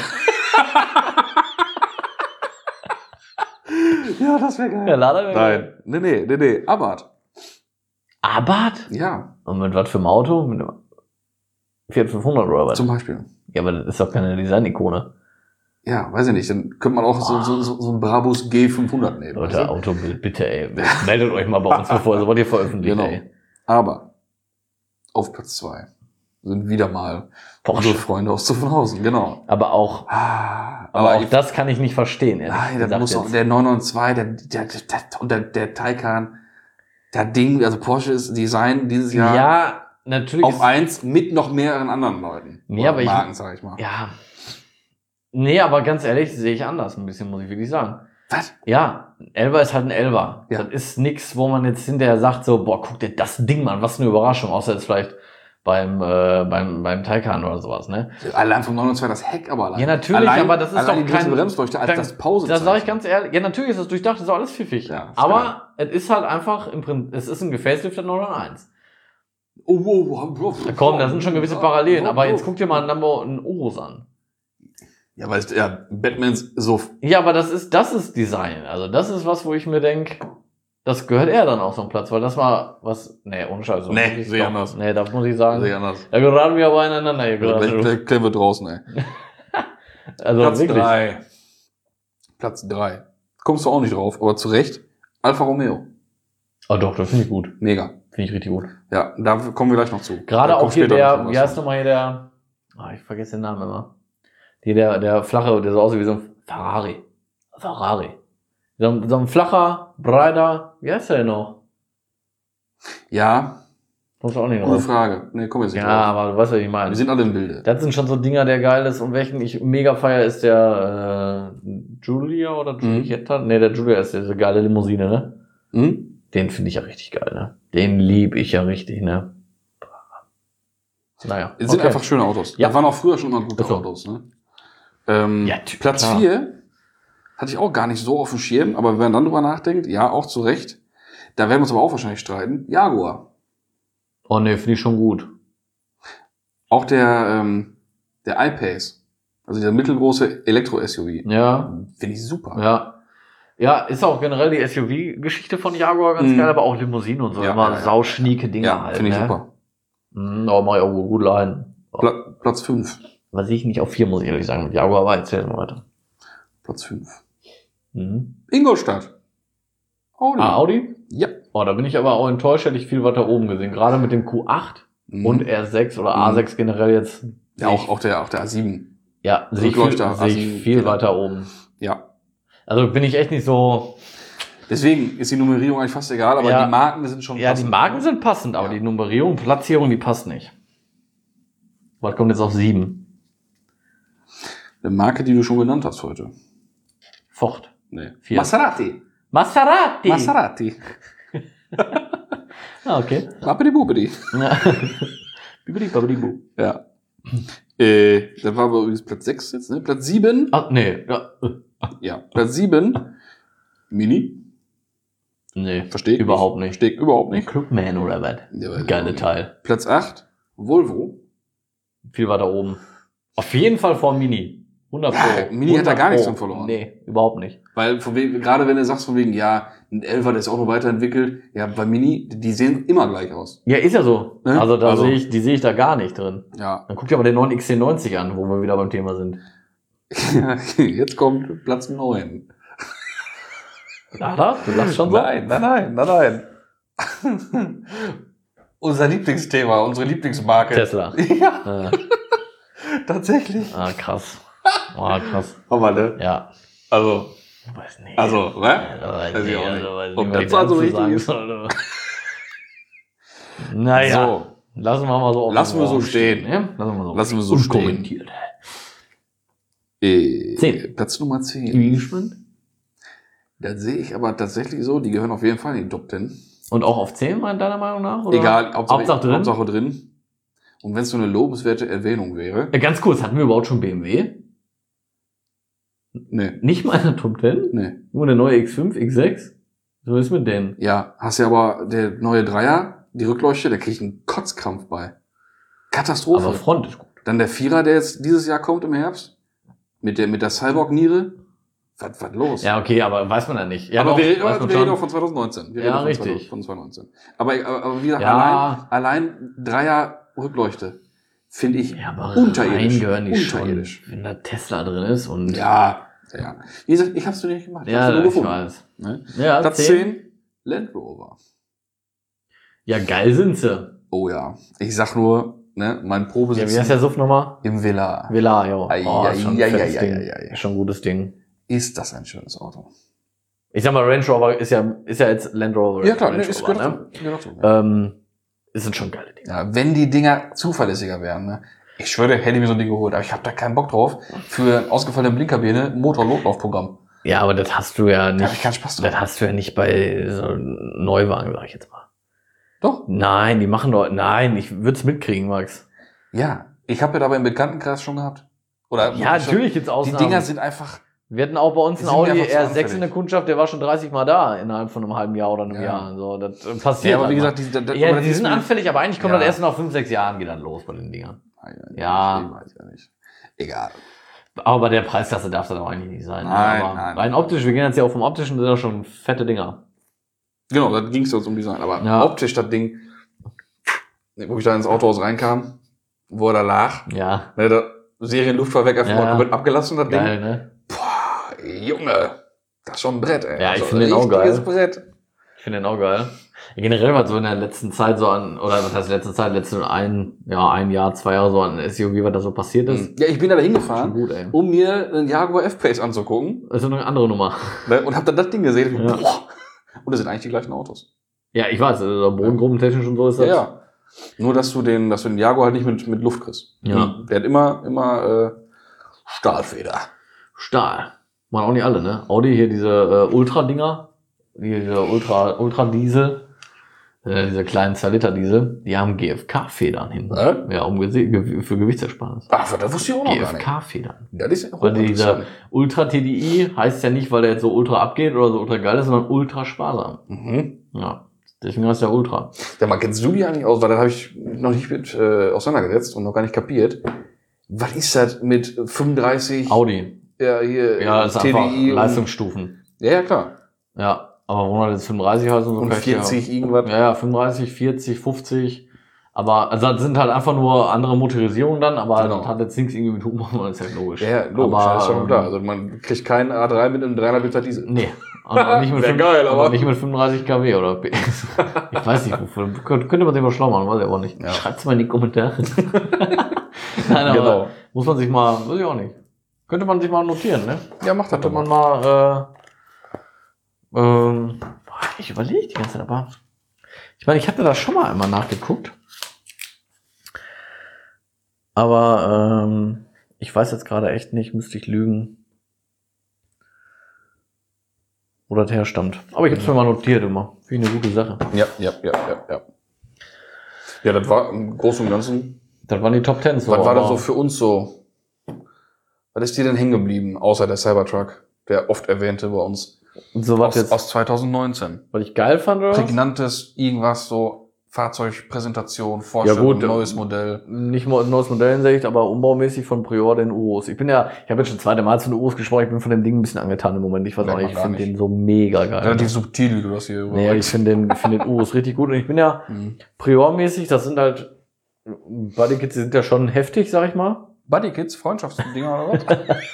Ja, das wäre geil. Ja, Lada wäre Nein. Nee, nee, nee, nee. Abarth. Abarth? Ja, Und mit was für einem Auto? Mit einem Fiat fünfhundert oder was? zum Beispiel. Ja, aber das ist doch keine Design-Ikone. Ja, weiß ich nicht. Dann könnte man auch so, so, so, so ein Brabus G fünfhundert nehmen. Leute, weißt du? Autobild, bitte, ey. Meldet euch mal bei uns, bevor ihr sowas hier veröffentlicht, Genau. ey. Aber auf Platz zwei sind wieder mal Porsche. unsere Freunde aus Zuffenhausen. Genau. Aber auch, Ah, aber, auch ich- das kann ich nicht verstehen, ehrlich Nein, das gesagt muss doch, jetzt. der neun neun zwei, der, der, der, und der, der Taycan, der Ding, also Porsche ist Design dieses Jahr Ja, natürlich. auf ist- eins mit noch mehreren anderen Leuten. Nee, Oder aber ich- Marken, sag ich mal. Ja. Nee, aber ganz ehrlich, sehe ich anders ein bisschen, muss ich wirklich sagen. Was? Ja, ein Elfer ist halt ein Elfer. Ja. Das ist nix, wo man jetzt hinterher sagt so, boah, guck dir das Ding mal an, was eine Überraschung, außer jetzt vielleicht beim, äh, beim, beim Taycan oder sowas, ne? Allein vom neun neun zwei das Heck aber allein. Ja, natürlich, allein, aber das ist allein doch die kein- dritte Bremsleuchte als Dann- das Pause. Das sage ich ganz ehrlich. Ja, natürlich ist das durchdacht, das ist auch alles pfiffig. Ja, ist aber es ist halt einfach, im Prinzip, es ist ein gefacelifteder neun neun eins. Oh, oh, oh, oh, Ja, komm, da sind schon gewisse Parallelen, oh, aber oh. jetzt guck dir mal einen Number einen Urus an. Ja, weil es, ja, Batman ist so. Ja, aber das ist, das ist Design. Also das ist was, wo ich mir denke, das gehört eher dann auf so einen Platz, weil das war was, nee, ohne Scheiß. so Nee, muss ich sehe doch- anders. Nee, das muss ich sagen. Sehr anders. Da geraten wir aber ineinander hier Gleich, gerade. gleich klären wir draußen, ey. Also Platz wirklich. drei. Platz drei. Kommst du auch nicht drauf, aber zu Recht. Alfa Romeo. Oh doch, das finde ich gut. Mega. Finde ich richtig gut. Ja, da kommen wir gleich noch zu. Gerade Da kommt auch hier später noch der, was. wie heißt nochmal hier der, ah, ich vergesse den Namen immer. Hier der, der flache, der so aussieht wie so ein Ferrari. Ferrari. So ein, so ein flacher, breiter, wie heißt der denn noch? Ja, Kommst du auch nicht gute drauf. Frage. Nee, komm jetzt nicht Ja, drauf. aber du weißt, was ich meine. Wir sind alle im Bilde. Das sind schon so Dinger, der geil ist. Und welchen ich mega feier, ist der äh, Giulia oder Giulietta? Nee, der Giulia ist diese geile Limousine, ne? Hm? Den finde ich ja richtig geil, ne? Den lieb ich ja richtig, ne? Naja. Es sind okay. einfach schöne Autos. Ja. Da waren auch früher schon immer gute Ist so. Autos. Ne? Ähm, Ja, ty- Platz klar. vier hatte ich auch gar nicht so auf dem Schirm, aber wenn man dann drüber nachdenkt, ja, auch zu Recht. Da werden wir uns aber auch wahrscheinlich streiten. Jaguar. Oh ne, finde ich schon gut. Auch der, ähm, der I-Pace. Also dieser mittelgroße Elektro-S U V. Ja, Finde ich super. ja. Ja, ist auch generell die S U V-Geschichte von Jaguar ganz Mhm. geil, aber auch Limousinen und so. Ja, Immer ja, ja. sauschnieke Dinger Ja, halt. finde ich ne? super. Mhm, aber mach ich auch gut leiden. Pla Platz fünf. Was sehe ich nicht auf vier, muss ich ehrlich sagen. Mit Jaguar war, erzähl mal weiter. Platz fünf. Mhm. Ingolstadt. Audi. Ah, Audi? Ja. Oh, da bin ich aber auch enttäuscht, hätte ich viel weiter oben gesehen. Gerade mit dem Q acht Mhm. und R sechs oder Mhm. A sechs generell jetzt. ja, auch, auch der, auch der A sieben. Ja, sehe ich viel, Rückleuchter, sehe ich A sieben, viel ja. weiter oben. Ja. Also bin ich echt nicht so. Deswegen ist die Nummerierung eigentlich fast egal, aber Ja. die Marken sind schon Ja, die passend. Marken sind passend, aber Ja. die Nummerierung, Platzierung, die passt nicht. Was kommt jetzt auf sieben? Eine Marke, die du schon genannt hast heute. Ford. Nee. Vier. Maserati. Maserati. Maserati. Ah, okay. Bappidi Bubidi. Ja. Bibidi, babidi, bu. Ja. äh, das war aber übrigens Platz sechs jetzt, ne? Platz sieben. Ah, nee. Ja. Ja. Platz sieben. Mini. Nee. Verstehe ich Überhaupt nicht. Verstehe ich überhaupt nicht. Clubman oder was? Ja, weiß ich auch Geile nicht. Teil. Platz acht. Volvo. Viel weiter oben. Auf jeden Fall vor Mini. hundert Pro. Ja, Mini hat da gar hundert nichts Pro. von verloren. Nee, überhaupt nicht. Weil von wegen, gerade wenn du sagst von wegen, ja, ein Elfer, der ist auch noch weiterentwickelt. Ja, bei Mini, die sehen immer gleich aus. Ja, ist ja so. Ne? Also da Also- sehe ich, die sehe ich da gar nicht drin. Ja. Dann guck dir aber den neuen X C neunzig an, wo wir wieder beim Thema sind. Jetzt kommt Platz neun. Lada, du lachst schon so? Nein, nein, nein, nein, nein. Unser Lieblingsthema, unsere Lieblingsmarke. Tesla. Ja, Äh, tatsächlich. ah, krass. Ah, krass. Aber ne? Ja. Also, Ich weiß nicht. also, ne? Also, weiß Weiß ich nicht, auch nicht. also, weiß Ob nicht, das was ich also dazu richtig sagen ist. soll. Naja. So, Lassen wir mal so auf Lassen den wir so Raum stehen. Ja? Lassen wir so, Lassen wir so unkommentiert. äh, Zehn. Platz Nummer zehn. Wie gespannt? Das sehe ich aber tatsächlich so, die gehören auf jeden Fall in die Top Ten. Und auch auf zehn, deiner Meinung nach? Oder? Egal, Hauptsache, Hauptsache drin. Hauptsache drin. Und wenn es so eine lobenswerte Erwähnung wäre, Äh, Ganz kurz, hatten wir überhaupt schon B M W? nee, Nicht mal in der Top zehn? nee. Nur der neue X fünf, X sechs? So ist mit denen. Ja, hast ja aber der neue Dreier, die Rückleuchte, da krieg ich einen Kotzkrampf bei. Katastrophe. Aber Front ist gut. Dann der Vierer, der jetzt dieses Jahr kommt im Herbst. Mit der, mit der Cyborg-Niere. Was, was los? Ja, okay, aber weiß man ja nicht. Ja, aber doch, wir, weiß aber man wir reden schon. auch von zwanzig neunzehn. Wir Ja, reden von richtig. Von zwanzig neunzehn. Aber, aber, aber wie gesagt, Ja. allein, allein Dreier Rückleuchte finde ich Ja, aber unterirdisch. rein gehören die unterirdisch. schon, wenn da Tesla drin ist und... Ja, ja. Wie gesagt, ich hab's dir nicht gemacht. Ich hab's ja, dir nur ich gefunden. weiß. Ne? Ja, Platz zehn. zehn, Land Rover. Ja, geil sind sie. Oh ja. Ich sag nur, ne, mein Ja, Probesitz wie heißt der Suff nochmal? im Villa. Villa, ja. Ei, Oh, ei, ist schon ein ei, fettes ei, Ding. ei, ei, ei. Ist schon ein gutes Ding. Ist das ein schönes Auto? Ich sag mal, Range Rover ist ja, ist ja jetzt Land Rover. Ja klar, Range ne, ist Rover, gehört dazu. Gehört dazu, ja. Ähm, es sind schon geile Dinge. Ja, wenn die Dinger zuverlässiger wären, ne? Ich schwöre, hätte ich mir so ein Ding geholt, aber ich habe da keinen Bock drauf. Für ausgefallene Blinkerbiene, Motor-Notlaufprogramm. Ja, aber das hast du ja Da habe ich nicht, keinen Spaß drauf. das hast du ja nicht bei so Neuwagen, sag ich jetzt mal. Doch. Nein, die machen doch, nein, ich würde es mitkriegen, Max. Ja, ich habe ja dabei im Bekanntenkreis schon gehabt. Oder Ja, natürlich jetzt Die Ausnahmen. Dinger sind einfach Wir hatten auch bei uns Die einen sind mir Audi einfach zu R sechs in anfällig. der Kundschaft, der war schon dreißig Mal da innerhalb von einem halben Jahr oder einem Ja. Jahr. So, das passiert. Ja, aber wie halt gesagt, mal. die, die, ja, aber die das sind ist mir- anfällig, aber eigentlich kommt Ja. das erst nach fünf, sechs Jahren geht dann los bei den Dingern. Ja. Ich weiß ja nicht. Egal. Aber bei der Preisklasse darf das auch eigentlich nicht sein. ne? Nein, aber nein, rein nein. optisch, wir gehen jetzt ja auch vom optischen, sind das schon fette Dinger. Genau, da ging es uns um Design. Aber Ja. optisch das Ding, wo ich da ins Autohaus reinkam, wo er da lag, Ja, ne, der Serienluftfahrwerk einfach Ja. mal komplett abgelassen, das Ding. geil, ne? Boah, Junge, das ist schon ein Brett, ey. Ja, ich Also, finde den auch richtiges geil. Brett. Ich finde den auch geil. Ja, generell mal so in der letzten Zeit so an, oder was heißt letzte Zeit, letzte ein, ja, ein Jahr, zwei Jahre so an S U V, was da so passiert ist. Ja, ich bin da Schon hingefahren, gut, ey. um mir einen Jaguar F-Pace anzugucken, Das ist eine andere Nummer. ne, und hab dann das Ding gesehen. Ja. Boah. Und das sind eigentlich die gleichen Autos. Ja, ich weiß, also bodengruppentechnisch und so ist Ja, das. ja. Nur, dass du den, dass du den Jaguar halt nicht mit, mit Luft kriegst. Ja. Der hat immer, immer, äh, Stahlfeder. Stahl. Waren auch nicht alle, ne? Audi hier diese äh, Ultra-Dinger, diese Ultra, Ultra-Diesel, äh, diese kleinen zwei Liter Diesel, die haben G F K-Federn hinten. Äh? Ja, um Gese- ge- für Gewichtsersparnis. Ach, das wusste ich auch noch G gar F nicht. K-Federn. Das ist Weil dieser hochinteressant. Ultra-T D I heißt ja nicht, weil der jetzt so ultra abgeht oder so ultra geil ist, sondern ultra sparsam. Mhm. Ja. Deswegen heißt der Ultra. Ja, man kennst du die eigentlich aus, weil das habe ich noch nicht mit äh, auseinandergesetzt und noch gar nicht kapiert. Was ist das mit fünfunddreißig? Audi. Ja, hier Ja, das ist T D einfach I und- Leistungsstufen. Ja, ja, klar. Ja. Aber warum hat jetzt fünfunddreißig heißt und so Und kann ich dir- vierzig irgendwas. Ja, ja, fünfunddreißig, vierzig, fünfzig. Aber, also das sind halt einfach nur andere Motorisierungen dann, aber Genau. das hat jetzt nichts irgendwie mit Hupen, das ist halt logisch. Ja, ja, logisch, aber, das ist schon ähm, klar. Also man kriegt keinen A drei mit einem dreihundert Liter Diesel. Nee. Und auch nicht mit, Wär fünf- geil, aber- auch nicht mit fünfunddreißig Kilowatt oder P S. Ich weiß nicht, wofür. Könnte, könnte man sich mal schlau machen, weiß ich aber nicht. Ja. Schreibt's mal in die Kommentare. Nein, aber Genau. muss man sich mal, weiß ich auch nicht. Könnte man sich mal notieren, ne? Ja, macht das Könnte doch man mal. mal, äh, ähm, ich überlege die ganze Zeit, aber ich meine, ich hatte da schon mal einmal nachgeguckt. Aber ähm, ich weiß jetzt gerade echt nicht, müsste ich lügen, wo das herstammt. Aber ich habe es mir mal notiert immer. Wie eine gute Sache. Ja, ja, ja, ja, ja. Ja, das war im Großen und Ganzen. Das waren die Top Ten. So, Was war das aber- so für uns so? Was ist dir denn hängen geblieben, außer der Cybertruck, der oft erwähnte bei uns? so was Aus, jetzt, aus zwanzig neunzehn. was ich geil fand, oder? was? Prägnantes, irgendwas so, Fahrzeugpräsentation, Vorstellung, Ja, gut, neues Modell. Nicht mal ein neues Modell in Sicht, aber umbaumäßig von Prior den Urus. Ich bin ja, ich habe jetzt schon das zweite Mal zu den Urus gesprochen, ich bin von dem Ding ein bisschen angetan im Moment. Ich weiß auch Merkt nicht, man ich gar finde nicht. den so mega geil. Relativ subtil, wie du das hier Nee, ich finde den, ich finde den Urus richtig gut. Und ich bin ja Mhm. Prior-mäßig, das sind halt, Bodykits, die sind ja schon heftig, sag ich mal. Buddy-Kids, Freundschaftsdinger oder was?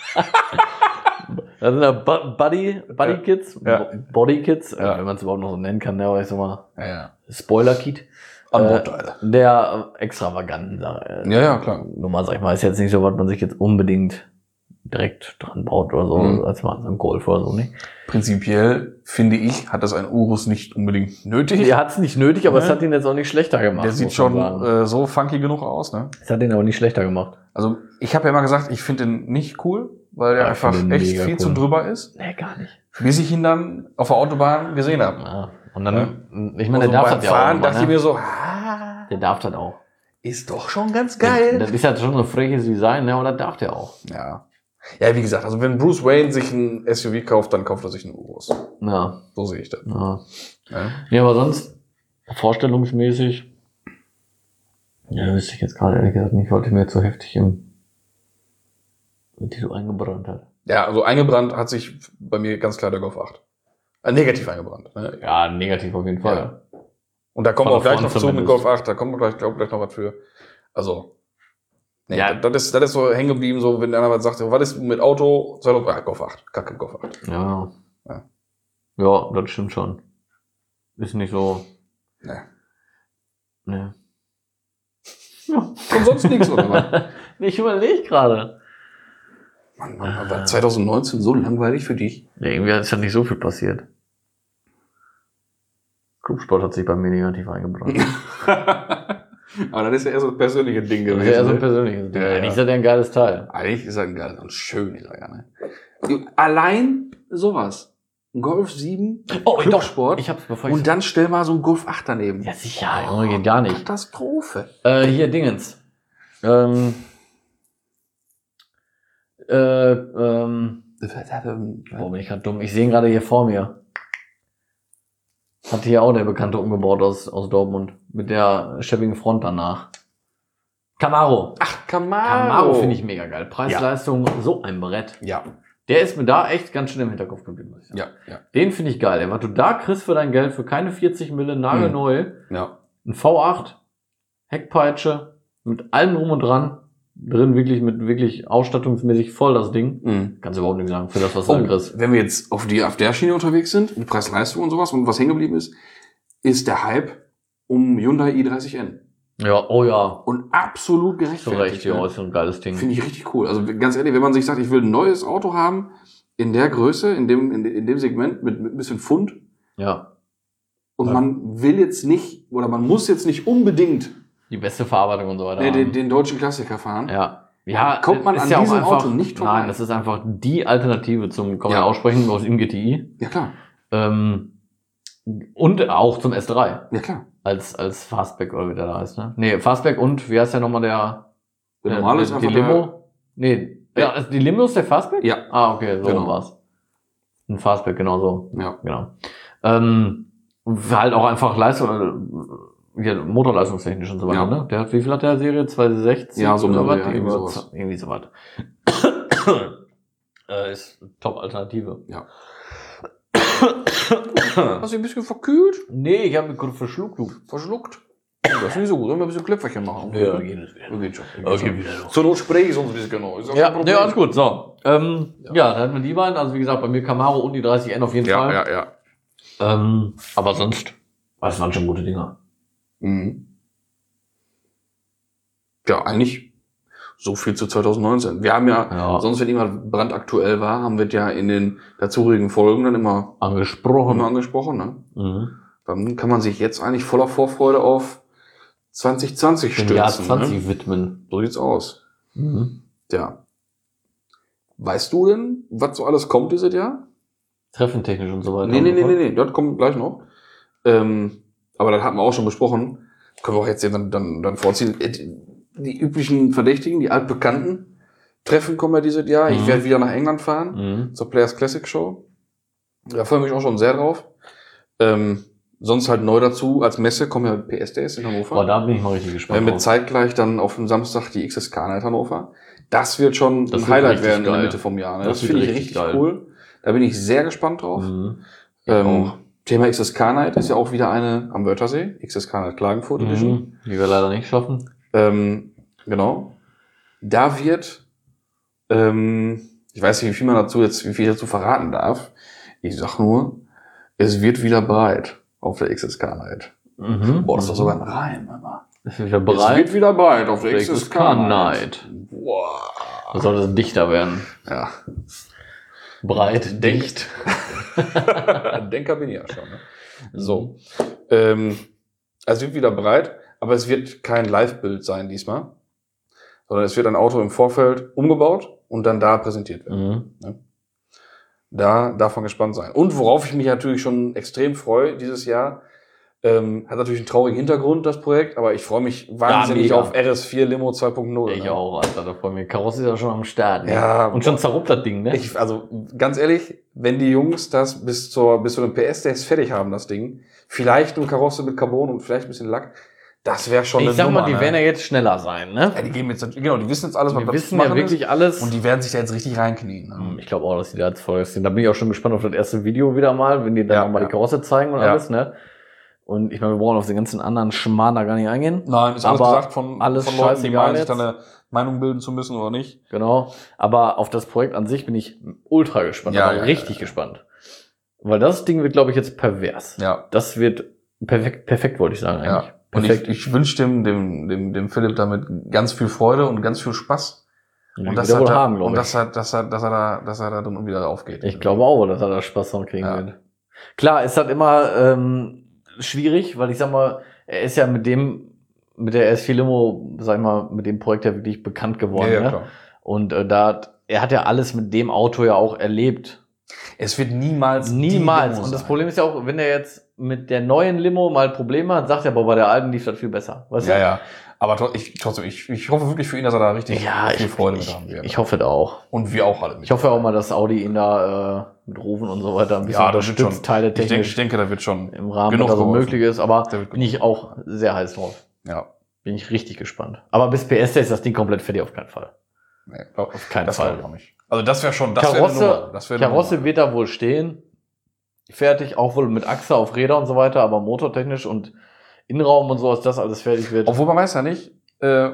Das sind ja Bu- Buddy, Buddy-Kits, Ja. Bo- Body-Kits, äh, Ja. wenn man es überhaupt noch so nennen kann, ne, aber ich sag mal, Ja, ja. Spoiler-Kit. Anbauteile. Äh, der äh, extravaganten Sache. Ja, ja, klar. Nummer, sag ich mal, ist jetzt nicht so, was man sich jetzt unbedingt direkt dran baut oder so, Mhm. als man so ein Golf oder so, nicht? Prinzipiell, finde ich, hat das ein Urus nicht unbedingt nötig. Er hat es nicht nötig, aber Ja. es hat ihn jetzt auch nicht schlechter gemacht. Der sieht muss man schon sagen. äh, so funky genug aus, ne? Es hat ihn aber nicht schlechter gemacht. Also, ich habe ja immer gesagt, ich finde den nicht cool, weil der Ja, ich einfach finde den echt mega viel cool. zu drüber ist. Nee, gar nicht. Bis ich ihn dann auf der Autobahn gesehen habe. Ja. Und dann, Ja. ich meine, Also der darf beim das ja auch. Fahren immer, dachte ich ne? mir so, ah, Der darf das auch. ist doch schon ganz Das, geil. das ist ja schon ein freches Design, ne? Aber das darf der auch. Ja. Ja, wie gesagt, also wenn Bruce Wayne sich ein S U V kauft, dann kauft er sich einen Urus. Ja. So sehe ich das. Ja. Ja. Ja, aber sonst, vorstellungsmäßig, ja, wüsste ich jetzt gerade ehrlich gesagt nicht, weil ich mir jetzt so heftig im, die so eingebrannt hat. Ja, also eingebrannt hat sich bei mir ganz klar der Golf acht. Äh, negativ eingebrannt. Ne? Ja, negativ auf jeden Fall. Und da kommen Von wir auch gleich vorn noch zu mit zumindest. Golf acht, da kommen wir gleich, glaub, gleich noch was für. Also, nee, Ja. das, ist, das ist so hängen geblieben, so, wenn einer was sagt, was ist mit Auto? Ah, Golf acht, kacke, Golf acht. Ja. Ja. Ja, das stimmt schon. Ist nicht so, Nee. ne. Und sonst nichts, oder was? Ich überlege gerade. Mann, Mann, war zwanzig neunzehn so langweilig für dich? Ja, irgendwie ist ja nicht so viel passiert. Clubsport hat sich bei mir negativ eingebrannt. Aber das ist ja eher so ein persönliches Ding Das gewesen. ist ja so ein ne? persönliches Ding. Ja, ja. Eigentlich ist das ja ein geiles Teil. Eigentlich ist er ein geiler, ein schön ist er ja, ne? Allein sowas. Ein Golf sieben, Oh, Clubsport. Ich hab's bevor ich... Und dann stell mal so ein Golf acht daneben. ja, sicher, Junge, geht gar nicht. Katastrophe. Äh, hier, Dingens. Ähm... Äh, ähm... Boah, bin ich gerade dumm. Ich sehe ihn gerade hier vor mir. Hat hier auch der Bekannte umgebaut aus, aus Dortmund. Mit der schäbigen Front danach. Camaro. Ach, Camaro. Camaro finde ich mega geil. Preis-Leistung, so ein Brett. Ja. Der ist mir da echt ganz schön im Hinterkopf geblieben. Muss ich sagen. Ja, ja. Den finde ich geil. Was du da kriegst für dein Geld, für keine vierzig Mille, nagelneu. Ja. Ein V acht, Heckpeitsche, mit allem drum und dran. Drin wirklich mit wirklich ausstattungsmäßig voll das Ding. Mhm. Kannst du überhaupt nicht sagen, für das, was du Oh, da kriegst. wenn wir jetzt auf die auf der Schiene unterwegs sind, die Preis-Leistung und sowas und was hängen geblieben ist, ist der Hype um Hyundai i dreißig N. Ja, oh ja. Und absolut Zu gerechtfertigt. Recht, ja, ist so ein geiles Ding. Finde ich richtig cool. Also ganz ehrlich, wenn man sich sagt, ich will ein neues Auto haben, in der Größe, in dem, in, in dem Segment, mit, mit ein bisschen Pfund, Ja. und Ja. man will jetzt nicht, oder man muss jetzt nicht unbedingt Die beste Verarbeitung und so weiter. äh, den, haben. den deutschen Klassiker fahren. Ja. Ja, Kommt man ist an ja auch diesem einfach, Auto nicht vorbei. Nein, das ist einfach die Alternative zum, kann man Ja. ja aussprechen, aus dem G T I. Ja, klar. Ähm, und auch zum S drei. Ja, klar. Als, als Fastback oder wie der da heißt, ne? Nee, Fastback und, wie heißt der nochmal der? Der der- normale ist die, einfach die Limo? Nee, ja, ist die Limo ist der Fastback? Ja. Ah, okay, so Genau. war's. Ein Fastback, genau so. Der, ja. Genau. Ähm, halt auch einfach Leistung, äh, ja, motorleistungstechnisch und so weiter, Ja. ne? Der hat, wie viel hat der Serie? zweihundertsechzig? Ja, so oder eine- was? ja, irgendwie, irgendwie so, sowas. irgendwie so was. äh, ist Top-Alternative. Ja. Hast du ein bisschen verkühlt? Nee, ich habe mich kurz verschluckt, du. Verschluckt? Das ist nicht so gut. Sollen wir ein bisschen Klöpferchen machen? geht es wieder. Geht schon. Geht Okay, schon. wieder los. Zur Not spreche ich sonst ein bisschen genau. Ist auch Ja, kein Problem. ja, alles gut. So. Ähm, ja. dann hatten wir die beiden. Also wie gesagt, bei mir Camaro und die dreißig N auf jeden Ja, Fall. ja, ja. Ähm, aber sonst, das waren schon gute Dinger. Mhm. Ja, eigentlich so viel zu zwanzig neunzehn. Wir haben ja, Ja. sonst wenn jemand brandaktuell war, haben wir ja in den dazugehörigen Folgen dann immer, Angesprochen. immer angesprochen. Ne? Mhm. Dann kann man sich jetzt eigentlich voller Vorfreude auf zwanzig zwanzig Dem stürzen. Jahr zwanzig Ne? widmen. So sieht's aus. Mhm. Ja. Weißt du denn, was so alles kommt dieses Jahr? Treffentechnisch und so weiter. Nee, nee, nee, nee, nee, das kommt gleich noch. Ähm, aber das hatten wir auch schon besprochen. Können wir auch jetzt dann, dann, dann vorziehen. Die, die üblichen Verdächtigen, die altbekannten Treffen kommen ja dieses Jahr. Ich Mhm. werde wieder nach England fahren, Mhm. zur Players Classic Show. Da freue ich mich auch schon sehr drauf. Ähm, sonst halt neu dazu, als Messe kommen ja P S Days in Hannover. Boah, da bin ich mal richtig äh, gespannt. mit drauf. zeitgleich dann auf dem Samstag die X S K Night Hannover. Das wird schon Das ein wird Highlight richtig werden in geil. der Mitte vom Jahr. Ne? Das Das, wird finde ich richtig richtig geil. cool. Da bin ich sehr gespannt drauf. Mhm. Ähm, auch. Thema X S K Night ist ja auch wieder eine am Wörthersee. X S K Night Klagenfurt Edition. Mhm. Die wir leider nicht schaffen. Ähm, genau. Da wird, ähm, ich weiß nicht, wie viel man dazu jetzt, wie viel ich dazu verraten darf. Ich sag nur, es wird wieder breit auf der X S K Night. Mhm. Boah, das ist doch sogar ein Reim, Mama. Ist wieder Es bereit. wird wieder breit auf der Der X S K Night. Boah. Da soll es dichter werden. Ja. Breit, dicht. Denker bin ich ja schon. Ne? So. Ähm, also es wird wieder breit, aber es wird kein Live-Bild sein diesmal. Sondern es wird ein Auto im Vorfeld umgebaut und dann da präsentiert werden. Mhm. Da darf man gespannt sein. Und worauf ich mich natürlich schon extrem freue dieses Jahr, ähm, hat natürlich einen traurigen Hintergrund, das Projekt, aber ich freue mich wahnsinnig mega. auf R S vier Limo zwei Punkt null. Ich ne? auch, Alter, da vor mir. Karosse ist ja schon am Start. Ne? Ja, Und schon zerruppt das Ding, ne? Ich, also ganz ehrlich, wenn die Jungs das bis zur bis zu den P S-Days fertig haben, das Ding, vielleicht nur Karosse mit Carbon und vielleicht ein bisschen Lack, das wäre schon Ich eine sag Nummer, mal, die ne? werden ja jetzt schneller sein, ne? Ja, die geben jetzt, genau, die wissen jetzt alles, was Wir da wissen zu ja machen wirklich ist. alles. Und die werden sich da jetzt richtig reinknien. Ne? Ich glaube auch, dass die da jetzt voll sind. Da bin ich auch schon gespannt auf das erste Video wieder mal, wenn die dann Ja, nochmal ja. die Karosse zeigen und Ja. alles, ne? Und ich meine, wir brauchen auf den ganzen anderen Schmarrn da gar nicht eingehen. Nein, ist alles Aber gesagt von, alles von Leuten, die scheißegal meinen, sich jetzt. da eine Meinung bilden zu müssen oder nicht. Genau. Aber auf das Projekt an sich bin ich ultra gespannt. Ja, aber ja, richtig ja, ja. gespannt. Weil das Ding wird, glaube ich, jetzt pervers. Ja. Das wird perfekt, perfekt wollte ich sagen eigentlich. Ja. Und Perfekt. ich, ich wünsche dem, dem, dem, dem Philipp damit ganz viel Freude und ganz viel Spaß. Und Und das das wohl hat er, haben, glaube und ich. dass er, dass er, dass er da, dass er da dann wieder aufgeht. Ich glaube auch, dass er da Spaß dran kriegen Ja. wird. Klar, ist halt immer ähm, schwierig, weil ich sag mal, er ist ja mit dem, mit der R S vier Limo, sag ich mal, mit dem Projekt ja wirklich bekannt geworden. Ja, ja, ne? klar. Und äh, da, hat- er hat ja alles mit dem Auto ja auch erlebt. Es wird niemals, die Niemals. Limo Und das sein. Problem ist ja auch, wenn er jetzt mit der neuen Limo mal Probleme hat, sagt er, boah, bei der alten lief das viel besser. Weißt Ja, du? ja. Aber to- ich, trotzdem, ich, ich hoffe wirklich für ihn, dass er da richtig Ja, viel ich, Freude ich, mit haben wird. ich hoffe da auch. Und wir auch alle mit. Ich hoffe auch mal, dass Audi ihn da äh, mit Rufen und so weiter ein bisschen Ja, das wird unterstützt, schon- Teile ich, denke, technisch ich denke, da wird schon im Rahmen, genug was da so geholfen. möglich ist. Aber Da wird bin ich auch sehr heiß drauf. Ja. Bin ich richtig gespannt. Aber bis P S ist das Ding komplett fertig, auf keinen Fall. Nee, glaub, Auf keinen das Fall. glaube ich auch nicht. Also das wäre schon, das wäre eine Karosse, Nummer. Das wär eine Karosse Nummer. wird da wohl stehen. Fertig, auch wohl mit Achse auf Räder und so weiter, aber motortechnisch und Innenraum und so, dass das alles fertig wird. Obwohl man weiß ja nicht, äh,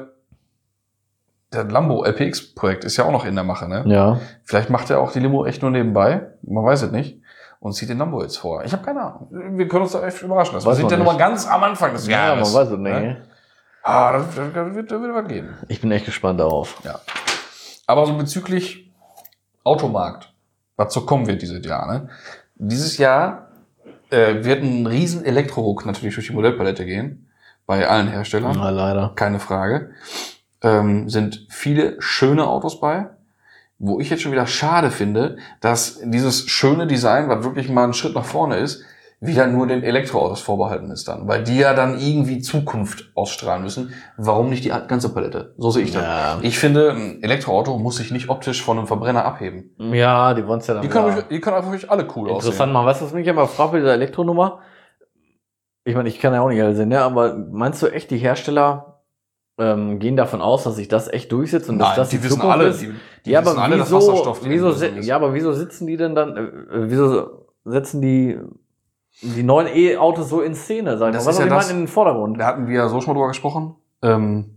der Lambo L P X-Projekt ist ja auch noch in der Mache, ne? Ja. Vielleicht macht er auch die Limo echt nur nebenbei. Man weiß es nicht. Und zieht den Lambo jetzt vor. Ich habe keine Ahnung. Wir können uns da echt überraschen. Das Weiß sind man ja nicht. noch mal ganz am Anfang des Ja, man Jahres. weiß es nicht. Ne? Ah, da, da, da, wird, da wird was geben. Ich bin echt gespannt darauf. Ja. Aber so bezüglich Automarkt, was so kommen wird dieses Jahr, ne? Dieses Jahr äh, wird ein riesen Elektroruck natürlich durch die Modellpalette gehen. Bei allen Herstellern. Na, leider. Keine Frage. Ähm, sind viele schöne Autos bei. Wo ich jetzt schon wieder schade finde, dass dieses schöne Design, was wirklich mal ein Schritt nach vorne ist, wieder nur den Elektroautos vorbehalten ist dann. Weil die ja dann irgendwie Zukunft ausstrahlen müssen. Warum nicht die ganze Palette? So sehe ich das. Ja. Ich finde, ein Elektroauto muss sich nicht optisch von einem Verbrenner abheben. Ja, die wollen es ja dann Die können, wieder wirklich- die können einfach wirklich alle cool interessant aussehen. machen. Weißt du, was mich immer fragt bei dieser Elektronummer? Ich meine, ich kann ja auch nicht alle sehen, ne? Aber meinst du echt, die Hersteller ähm, gehen davon aus, dass sich das echt durchsetzt und dass Nein, das die die wissen Zukunft alle, ist? die, die Ja, wissen aber alle, dass wieso, Wasserstoff drin wieso, drin si- ist. ja, aber wieso sitzen die denn dann, äh, wieso setzen die die neuen E-Autos so in Szene, sag ich Das mal? Was ist ja soll die das- meinen in den Vordergrund? Da hatten wir ja so schon mal drüber gesprochen. Ähm,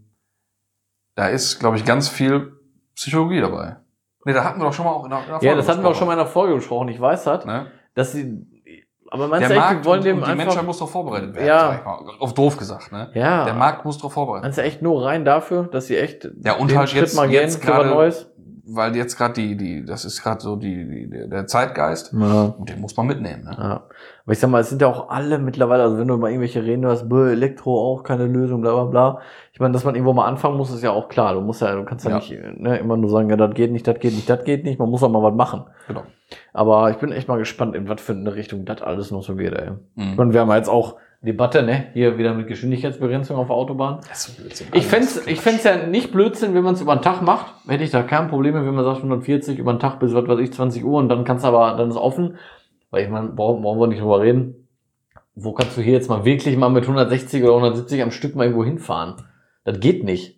da ist, glaube ich, ganz viel Psychologie dabei. Nee, da hatten wir doch schon mal auch in der, in der Ja, Folge das hatten wir auch schon besprochen, mal in der Folge besprochen. Ich weiß das, ne? dass sie, aber meinst Der du echt, Markt die wollen und, dem und die einfach, Menschheit muss darauf vorbereitet werden, Ja. sag ich mal. Auf doof gesagt, ne? ja, Der Markt muss darauf vorbereitet meinst du echt nur rein dafür, dass sie echt Ja, und den halt Schritt jetzt- mal gehen jetzt für was gerade- Neues? weil jetzt gerade die, die, das ist gerade so die, die, der- der Zeitgeist. Ja. Und den muss man mitnehmen, ne? Ja. Aber ich sag mal, es sind ja auch alle mittlerweile, also wenn du mal irgendwelche reden hörst, bäh, Elektro auch keine Lösung, bla bla bla. Ich meine, dass man irgendwo mal anfangen muss, ist ja auch klar. Du musst ja, du kannst ja, Ja. nicht ne, immer nur sagen, ja, das geht nicht, das geht nicht, das geht nicht. Man muss auch mal was machen. Genau. Aber ich bin echt mal gespannt, in was für eine Richtung das alles noch so geht, ey. Ich Mhm. meine, wir haben ja jetzt auch Debatte, ne? Hier wieder mit Geschwindigkeitsbegrenzung auf der Autobahn. Das ist Blödsinn. Ich fänd's, ich fänd's ja nicht Blödsinn, wenn man es über den Tag macht. Hätte ich da kein Problem mit, wenn man sagt hundertvierzig über den Tag bis, was weiß ich, zwanzig Uhr und dann kannst du aber, dann ist offen. Weil ich meine, brauchen, brauchen wir nicht drüber reden. Wo kannst du hier jetzt mal wirklich mal mit hundertsechzig oder hundertsiebzig am Stück mal irgendwo hinfahren? Das geht nicht.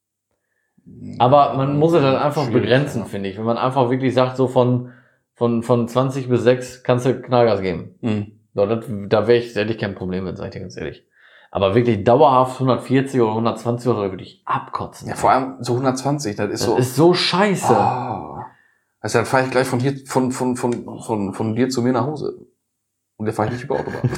Aber man muss es dann einfach Schwierig, begrenzen, ja. finde ich. Wenn man einfach wirklich sagt, so von, von, von zwanzig bis sechs kannst du Knallgas geben. Mhm. So, das, da wäre ich, da hätte ich kein Problem mit, sag ich dir ganz ehrlich. Aber wirklich dauerhaft hundertvierzig oder hundertzwanzig oder würde ich abkotzen. Ja, vor allem so hundertzwanzig, das ist das so. ist so scheiße. Ah. Also dann fahre ich gleich von hier, von, von, von, von, von dir zu mir nach Hause. Und dann fahre ich nicht über Autobahn.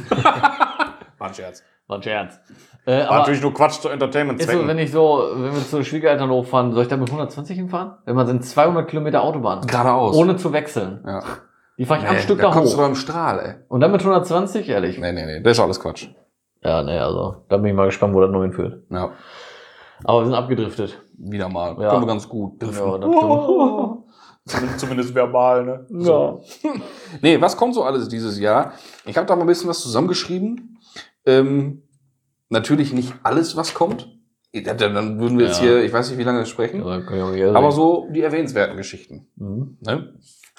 War ein Scherz. War ein Scherz. Äh, War aber natürlich nur Quatsch zu Entertainment ist so, wenn ich so, wenn wir zu den Schwiegereltern hochfahren, soll ich da mit hundertzwanzig hinfahren? Wenn man sind zweihundert Kilometer Autobahn. Geradeaus. Ohne zu wechseln. Ja. Die fahre ich am Nee, Stück da da kommst du hoch. beim Strahl, ey. Und dann mit hundertzwanzig, ehrlich. Nee, nee, nee, das ist alles Quatsch. Ja, nee, also, da bin ich mal gespannt, wo das noch hinführt. Ja, Aber wir sind abgedriftet. wieder mal. Ja. Können wir ganz gut. Ja, das Zumindest, zumindest verbal, ne? Ja. Nee, was kommt so alles dieses Jahr? Ich habe da mal ein bisschen was zusammengeschrieben. Ähm, natürlich nicht alles, was kommt. Ja, Dann dann würden wir jetzt Ja. hier, ich weiß nicht, wie lange sprechen. Ja, kann ich auch hier Aber sehen. so die erwähnenswerten Geschichten. Mhm. Ne?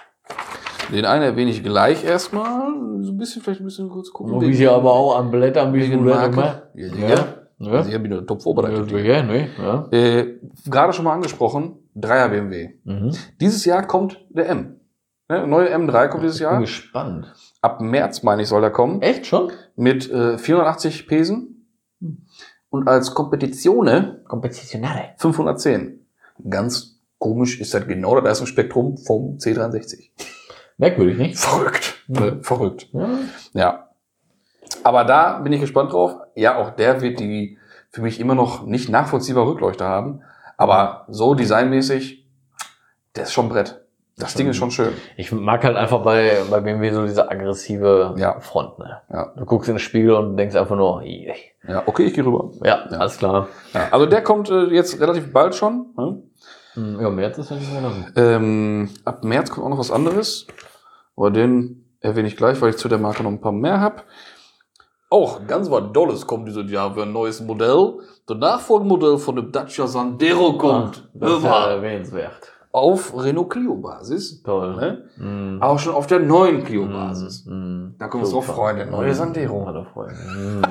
Den einen erwähne ich gleich erstmal. So ein bisschen, vielleicht ein bisschen kurz gucken. Wo wir hier aber auch an Blättern wie wegen so Marke. Ja, Ja. ja. Ja. Also ich habe ihn top vorbereitet. Ja, ja, ne? Ja. Äh, gerade schon mal angesprochen, Dreier B M W. Mhm. Dieses Jahr kommt der M. Ne? Neue M drei kommt dieses Ich bin Jahr. gespannt. Ab März, meine ich, soll der kommen. Echt schon? Mit äh, vierhundertachtzig Pesen. Und als Kompetitione Kompetitionale. fünfhundertzehn. Ganz komisch ist das genau das erste Spektrum vom C dreiundsechzig. Merkwürdig, nicht? Verrückt. Ne? Verrückt. Ja. Ja. Aber da bin ich gespannt drauf. Ja, auch der wird die für mich immer noch nicht nachvollziehbare Rückleuchte haben. Aber so designmäßig, der ist schon ein Brett. Das Ding ist schon schön. Ich mag halt einfach bei, bei B M W so diese aggressive Ja. Front, ne? Ja. Du guckst in den Spiegel und denkst einfach nur, yeah. Ja, okay, ich gehe rüber. Ja, Ja. alles klar. Ja, also der kommt äh, jetzt relativ bald schon. Ne? Hm, Ja, März ist ja nicht mehr lang. Ähm, ab März kommt auch noch was anderes. Aber den erwähne ich gleich, weil ich zu der Marke noch ein paar mehr habe. Auch ganz was Dolles kommt dieses Jahr für ein neues Modell. Das Nachfolgemodell von dem Dacia Sandero kommt. Das ist ja erwähnenswert. Auf Renault Clio-Basis. Toll. Ne? Mm. Auch schon auf der neuen Clio-Basis. Mm. Mm. Da können wir uns drauf freuen, der neue Sandero. Ja, da freuen wir.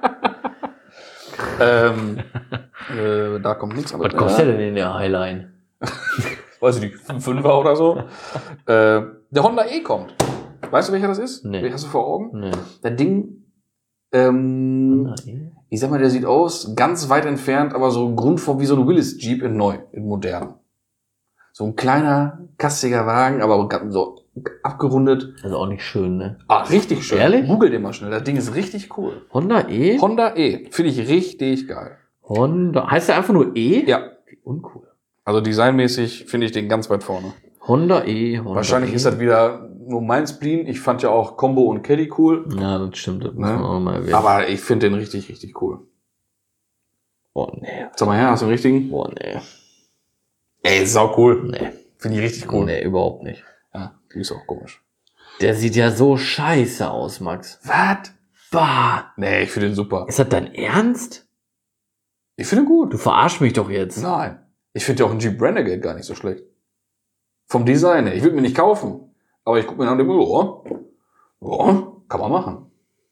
ähm, äh, da kommt nichts Was kostet der denn in der Highline? Weiß ich nicht, fünfer oder so. äh, der Honda E kommt. Weißt du, welcher das ist? Nee. Den hast du vor Augen? Nee. Der Ding, ähm, Nein. ich sag mal, der sieht aus, ganz weit entfernt, aber so Grundform wie so ein Willis Jeep in neu, in modern. So ein kleiner, kastiger Wagen, aber so abgerundet. Also auch nicht schön, ne? Ah, richtig schön. Ehrlich? Google den mal schnell, das Ding ist richtig cool. Honda E? Honda E, finde ich richtig geil. Honda. Heißt der einfach nur E? Ja. Wie uncool. Also designmäßig finde ich den ganz weit vorne. Honda E, Honda Wahrscheinlich E. ist das wieder nur mein Spleen. Ich fand ja auch Combo und Caddy cool. Ja, das stimmt. Das muss Ne? man auch mal erwähnen. Aber ich finde den richtig, richtig cool. Oh, nee. Sag mal her, hast du den richtigen? Oh, nee. Ey, sau cool. Nee. Finde ich richtig cool. Nee, überhaupt nicht. Ja, die ist auch komisch. Der sieht ja so scheiße aus, Max. Was? Bah. Nee, ich finde den super. Ist das dein Ernst? Ich finde den gut. Du verarsch mich doch jetzt. Nein. Ich finde ja auch einen Jeep Renegade gar nicht so schlecht. Vom Design her. Ich würde mir nicht kaufen. Aber ich gucke mir an dem, oh, oh, kann man machen.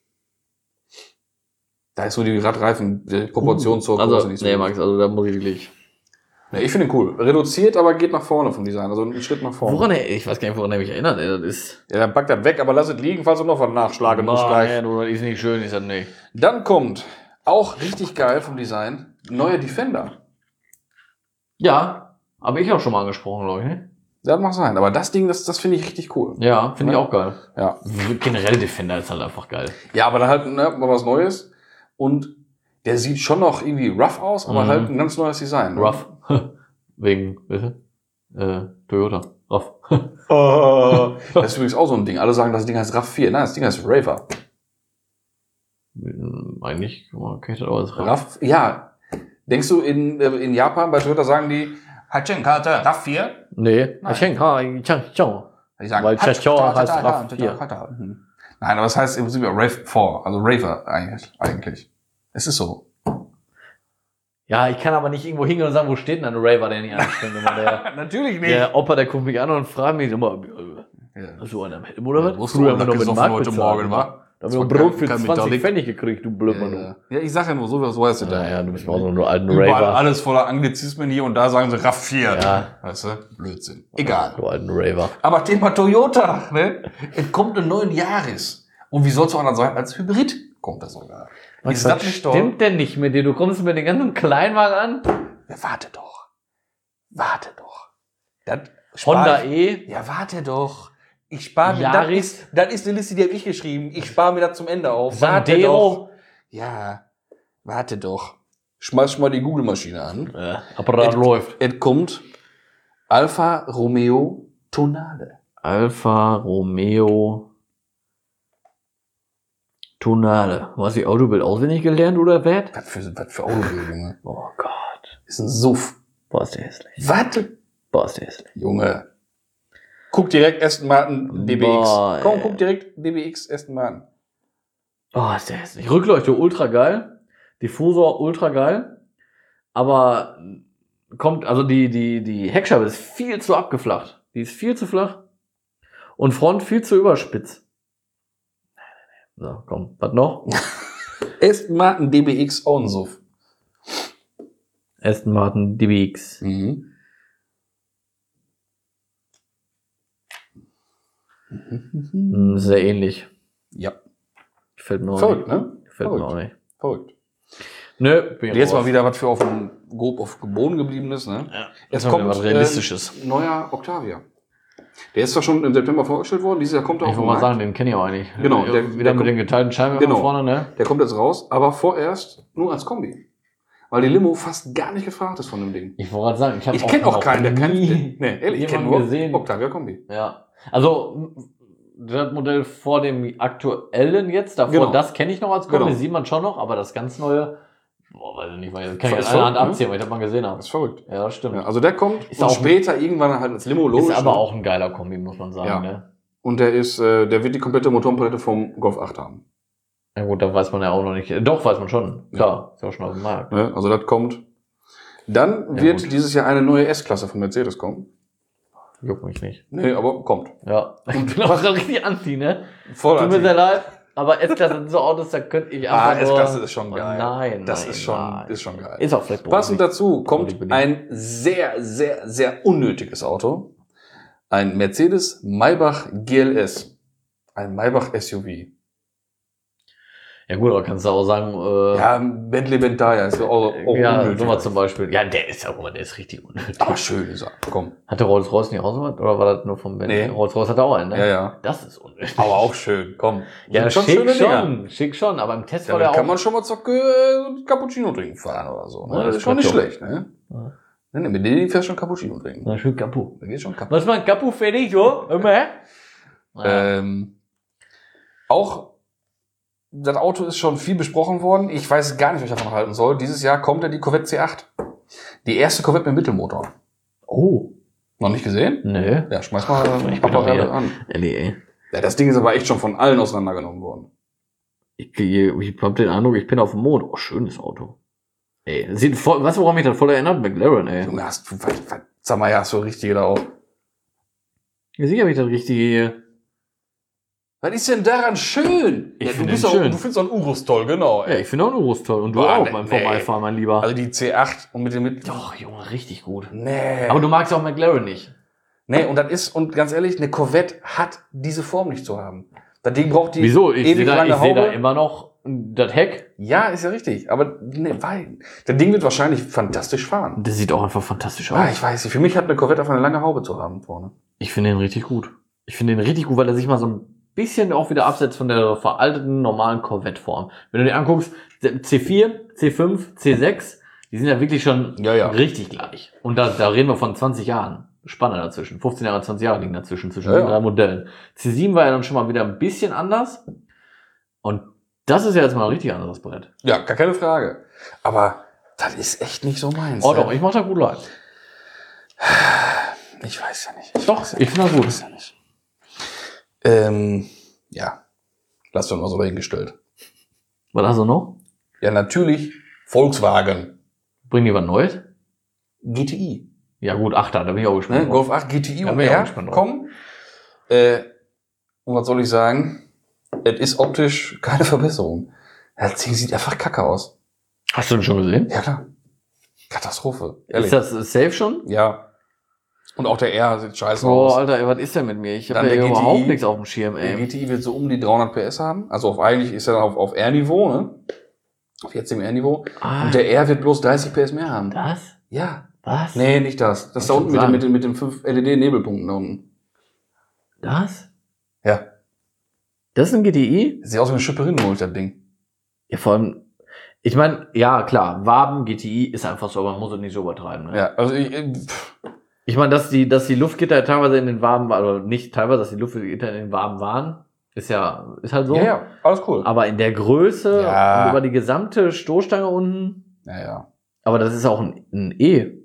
Da ist so die Radreifen, die Proportion zur Also, Größe nicht so nee, gut. Max, also da muss ich wirklich... Nee, ich finde ihn cool. Reduziert, aber geht nach vorne vom Design. Also einen Schritt nach vorne. Woran er, ich weiß gar nicht, woran er mich erinnert, ey, das ist... Ja, dann packt das weg, aber lass es liegen, falls du noch was nachschlagen musst gleich. Nein, du, das ist nicht schön, ist das nicht. Dann kommt, auch richtig geil vom Design, neuer Defender. Ja, habe ich auch schon mal angesprochen, glaube ich, ne? Das mag sein, aber das Ding, das, das finde ich richtig cool. Ja, finde ich Ja. auch geil. Ja. Generell Defender ist halt einfach geil. Ja, aber dann halt ne, mal was Neues. Und der sieht schon noch irgendwie rough aus, aber Mhm. halt ein ganz neues Design. Ne? Rough. Wegen, weißt du? Äh, Toyota. Rough. Oh. Das ist übrigens auch so ein Ding. Alle sagen, das Ding heißt RAV vier. Nein, das Ding heißt Raver. Eigentlich, okay, das auch als Rough. RAV, ja. Denkst du, in, äh, in Japan bei Toyota sagen die, Hachenkarte, RAV vier? Nee, Nein. ich denke, ha, ich chang, chang. Die sagen, Weil Chachau Hachenkarte, heißt RAV Hachenkarte, vier. Hachenkarte. Mhm. Nein, aber es heißt im Prinzip Rave vier, also Raver eigentlich. eigentlich. Es ist so. Ja, ich kann aber nicht irgendwo hingehen und sagen, wo steht denn ein Raver, der nicht anstrengt. Immer der, Natürlich der Opa, der guckt mich an und fragt mich immer, Ja. hast du einen am Helm oder was? Wusstest du, haben wir dass noch mit gesoffen Mark heute bezahlt, Morgen, wa? wa? Da haben Das wir war ein Brot kein- für kein zwanzig Metallic. Pfennig gekriegt, du Blödmann. Ja, ja, ich sag ja nur, so, so weißt du da. Ja, ja, du bist mal so nur alten Überall Raver. alles voller Anglizismen hier und da sagen sie RAV vier. Ja. Weißt du? Blödsinn. Egal. Du alten Raver. Aber Thema Toyota, ne? Es kommt ein neuen Jahres. Und wie soll es auch anders sein? Als Hybrid kommt das sogar. Was Ist das nicht toll? stimmt denn nicht mit dir? Du kommst mit den ganzen Kleinwagen an? Ja, warte doch. Warte doch. Das Honda spar- E. Ja, warte doch. Ich spare mir, das Yaris. ist, das ist eine Liste, die habe ich geschrieben. Ich spare mir das zum Ende auf. Warte Sandero. doch. Ja, warte doch. Schmeiß schon mal die Google-Maschine an. Äh, Apparat Et- läuft. Es kommt Alfa Romeo Tonale. Alfa Romeo Tonale. Was die Autobild auswendig gelernt oder was? Was für, was für Autobild, Junge. Oh Gott. Ist ein Suff. Boah, ist der hässlich. Warte. Boah, ist der hässlich. Junge. Guck direkt Aston Martin D B X. Boah, Komm, ey. guck direkt D B X Aston Martin. Oh, ist der hässlich. Rückleuchte ultra geil. Diffusor ultra geil. Aber kommt, also die, die, die Heckscheibe ist viel zu abgeflacht. Die ist viel zu flach. Und Front viel zu überspitz. So, komm, was noch? Aston Martin D B X auch ein Suff. Aston Martin D B X. Mhm. Hm, sehr ähnlich. Ja. Gefällt mir auch Verrückt, nicht. ne? Gefällt mir Verrückt. auch nicht. Verrückt. Nö, bin Und jetzt raus. mal wieder was für auf dem grob auf dem Boden gebliebenes, ne? Ja, Jetzt mal kommt wieder was Realistisches. Äh, neuer Octavia. Der ist zwar schon im September vorgestellt worden, dieses Jahr kommt er Ich auf wollte den mal Markt. sagen, den kenne ich auch eigentlich. Genau, Der, der- wieder der mit kommt- den geteilten Scheinwerfern Genau. vorne, ne? Der kommt jetzt raus, aber vorerst nur als Kombi. Weil die Limo fast gar nicht gefragt ist von dem Ding. Ich wollte gerade sagen, ich habe Ich kenne auch keinen, der kann. nie Nee, ehrlich, ich kenne jemanden nur gesehen. Octavia Kombi. Ja, also m- das Modell vor dem aktuellen jetzt, davor, Genau. das kenne ich noch als Kombi, Genau. sieht man schon noch, aber das ganz neue, boah, weiß ich nicht, weil das kann ich Das an ist einer Hand verrückt, ne? abziehen, weil ich das mal gesehen habe. Das ist verrückt. Ja, das stimmt. Ja, also der kommt Ist und auch- später irgendwann halt als Limo, logisch. Ist aber ne? auch ein geiler Kombi, muss man sagen, Ja. ne? Und der ist, äh, der wird die komplette Motorenpalette vom Golf acht haben. Ja gut, da weiß man ja auch noch nicht. Doch, weiß man schon. Klar, ist ja auch schon auf dem Markt. Ne? Also das kommt. Dann Ja, wird gut. dieses Jahr eine neue S-Klasse von Mercedes kommen. Juckt mich nicht. Nee, aber kommt. Ja. Ich bin auch gerade richtig anti, ne? Voll Tut mir anti. sehr leid. Aber S-Klasse sind so Autos, da könnte ich Ah, einfach nur... S-Klasse ist schon geil. Nein, Das nein, ist schon, nein. ist schon geil. Ist auch vielleicht Passend dazu kommt Beliebt. ein sehr, sehr, sehr unnötiges Auto. Ein Mercedes Maybach G L S. Ein Maybach S U V. Ja gut, aber kannst du auch sagen... Äh, Ja, Bentley Bentayga ist auch, auch ja, unnötig. so mal zum Beispiel. Ja, der ist ja, guck mal, der ist richtig unnötig. Aber schön ist er. Komm. Hatte Rolls-Royce nicht auch so was? Oder war das nur vom Bentley? Nee. Rolls-Royce hatte auch einen, ne? Ja, ja. Das ist unnötig. Aber auch schön. Komm. Ja, Sind schick schöne Dinger. schon. Schick schon, aber im Test war Damit der kann auch... man schon mal zur äh, Cappuccino trinken fahren oder so. Ne? Ja, das, das ist schon nicht klappt schlecht. Ne? Ja. Nee, nee, mit denen fährst du schon Cappuccino trinken. Na, schön Kapu. Da geht schon kaputt. Was ist mein Kapu fertig, so? Immer? Ja. Ähm, auch das Auto ist schon viel besprochen worden. Ich weiß gar nicht, was ich davon halten soll. Dieses Jahr kommt ja die Corvette C acht. Die erste Corvette mit Mittelmotor. Oh. Noch nicht gesehen? Nee. Ja, schmeiß mal Ich bin doch Apparat hier. an. Ellie, ey. Ja, das Ding ist aber echt schon von allen auseinandergenommen worden. Ich, ich, ich hab den Eindruck, ich bin auf dem Mond. Oh, schönes Auto. Ey, sieht voll, weißt du, woran mich das voll erinnert? McLaren, ey. Junge, hast du, was, was, sag mal, ja, hast du richtige da auch. Ja, sicher habe ich das richtige hier. Was ist denn daran schön? Ich Ja, du find bist den auch, schön. du findest auch einen Urus toll, genau. Ja, Ey. ich finde auch einen Urus toll. Und du Boah, auch nee, beim nee. Vorbeifahren, mein Lieber. Also die C acht und mit dem mit. Doch, Junge, richtig gut. Nee. Aber du magst auch McLaren nicht. Nee, und das ist, und ganz ehrlich, eine Corvette hat diese Form nicht zu haben. Das Ding braucht die Wieso? Ich sehe ewig da, lange ich seh da Haube. immer noch das Heck. Ja, ist ja richtig. Aber nee, weil, das Ding wird wahrscheinlich fantastisch fahren. Das sieht auch einfach fantastisch aus. Ah, ich weiß nicht. Für mich hat eine Corvette einfach eine lange Haube zu haben vorne. Ich finde den richtig gut. Ich finde den richtig gut, weil er sich mal so ein bisschen auch wieder absetzt von der veralteten, normalen Corvette-Form. Wenn du dir anguckst, C vier, C fünf, C sechs, die sind ja wirklich schon Ja, ja. richtig gleich. Und da, da reden wir von zwanzig Jahren. Spanne dazwischen. fünfzehn Jahre, zwanzig Jahre liegen dazwischen, zwischen Ja, den ja. drei Modellen. C sieben war ja dann schon mal wieder ein bisschen anders. Und das ist ja jetzt mal ein richtig anderes Brett. Ja, gar keine Frage. Aber das ist echt nicht so meins. Oh ne? doch, ich mach da gut leid. Ich weiß ja nicht. Ich Doch, weiß ja ich finde das gut. weiß ja nicht. Ähm, ja. Lass doch mal so dahingestellt. Was hast du noch? Ja, natürlich Volkswagen. Bringen die was Neues? G T I. Ja gut, Achter, da bin ich auch gespannt. Ne? drauf. Golf acht G T I Da und bin ich auch R gespannt drauf. kommen. Äh, und was soll ich sagen? Es ist optisch keine Verbesserung. Das Ding sieht einfach kacke aus. Hast du den schon gesehen? Ja, klar. Katastrophe. Ehrlich. Ist das äh, safe schon? Ja. Und auch der R sieht scheiße Boah, aus. Alter, ey, was ist denn mit mir? Ich Dann habe ja der G T I. überhaupt nichts auf dem Schirm, Der ey. G T I wird so um die dreihundert P S haben. Also auf eigentlich ist er auf, auf R-Niveau, ne? Auf jetzigem R-Niveau. Ah, Und der R wird bloß dreißig P S mehr haben. das? Ja. Was? Nee, nicht das. Das Was da unten mit, schon den- mit, den- mit den fünf L E D-Nebelpunkten da unten. Das? Ja. Das ist ein G T I? Sieht aus wie eine Schipperin, das Ding. Ja, vor allem, ich meine, ja, klar, Waben, G T I ist einfach so, aber man muss es nicht so übertreiben, ne? Ja, also ich, ich- pff, Ich meine, dass die, dass die Luftgitter teilweise in den Waben waren, oder nicht teilweise, dass die Luftgitter in den Waben waren, ist ja, ist halt so. ja, ja, alles cool. Aber in der Größe Ja. und über die gesamte Stoßstange unten, Ja, ja. aber das ist auch ein, ein E.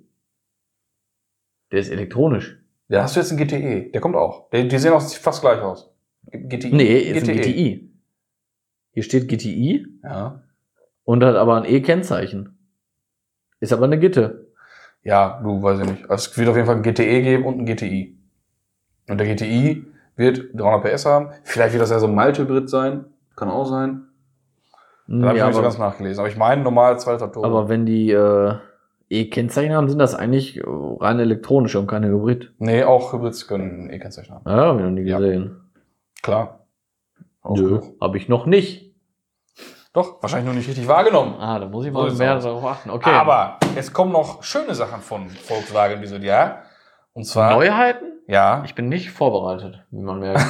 Der ist elektronisch. Da hast du jetzt einen G T E. Der kommt auch. Die, die sehen auch fast gleich aus. G T I. Nee, ist ein G T I. Hier steht G T I Ja. und hat aber ein E-Kennzeichen. Ist aber eine Gitte. Ja, du, weiß ich nicht. Also es wird auf jeden Fall ein G T E geben und ein G T I. Und der G T I wird dreihundert P S haben. Vielleicht wird das ja so ein Mild-Hybrid sein. Kann auch sein. Da habe ich Ja, noch nicht so aber, ganz nachgelesen. Aber ich meine normal zwei Liter Turbo. aber wenn die äh, E-Kennzeichen haben, sind das eigentlich äh, rein elektronische und keine Hybrid. Nee, auch Hybrids können ein E-Kennzeichen haben. Ja, hab ich noch nie Ja. gesehen. Klar. Auch Nö, genug. habe ich noch nicht. Doch, wahrscheinlich noch nicht richtig wahrgenommen. Ah, da muss ich So mal ist mehr es. darauf achten. Okay. Aber es kommen noch schöne Sachen von Volkswagen in diesem Jahr. Und zwar, Neuheiten? ja, Ich bin nicht vorbereitet, wie man merkt.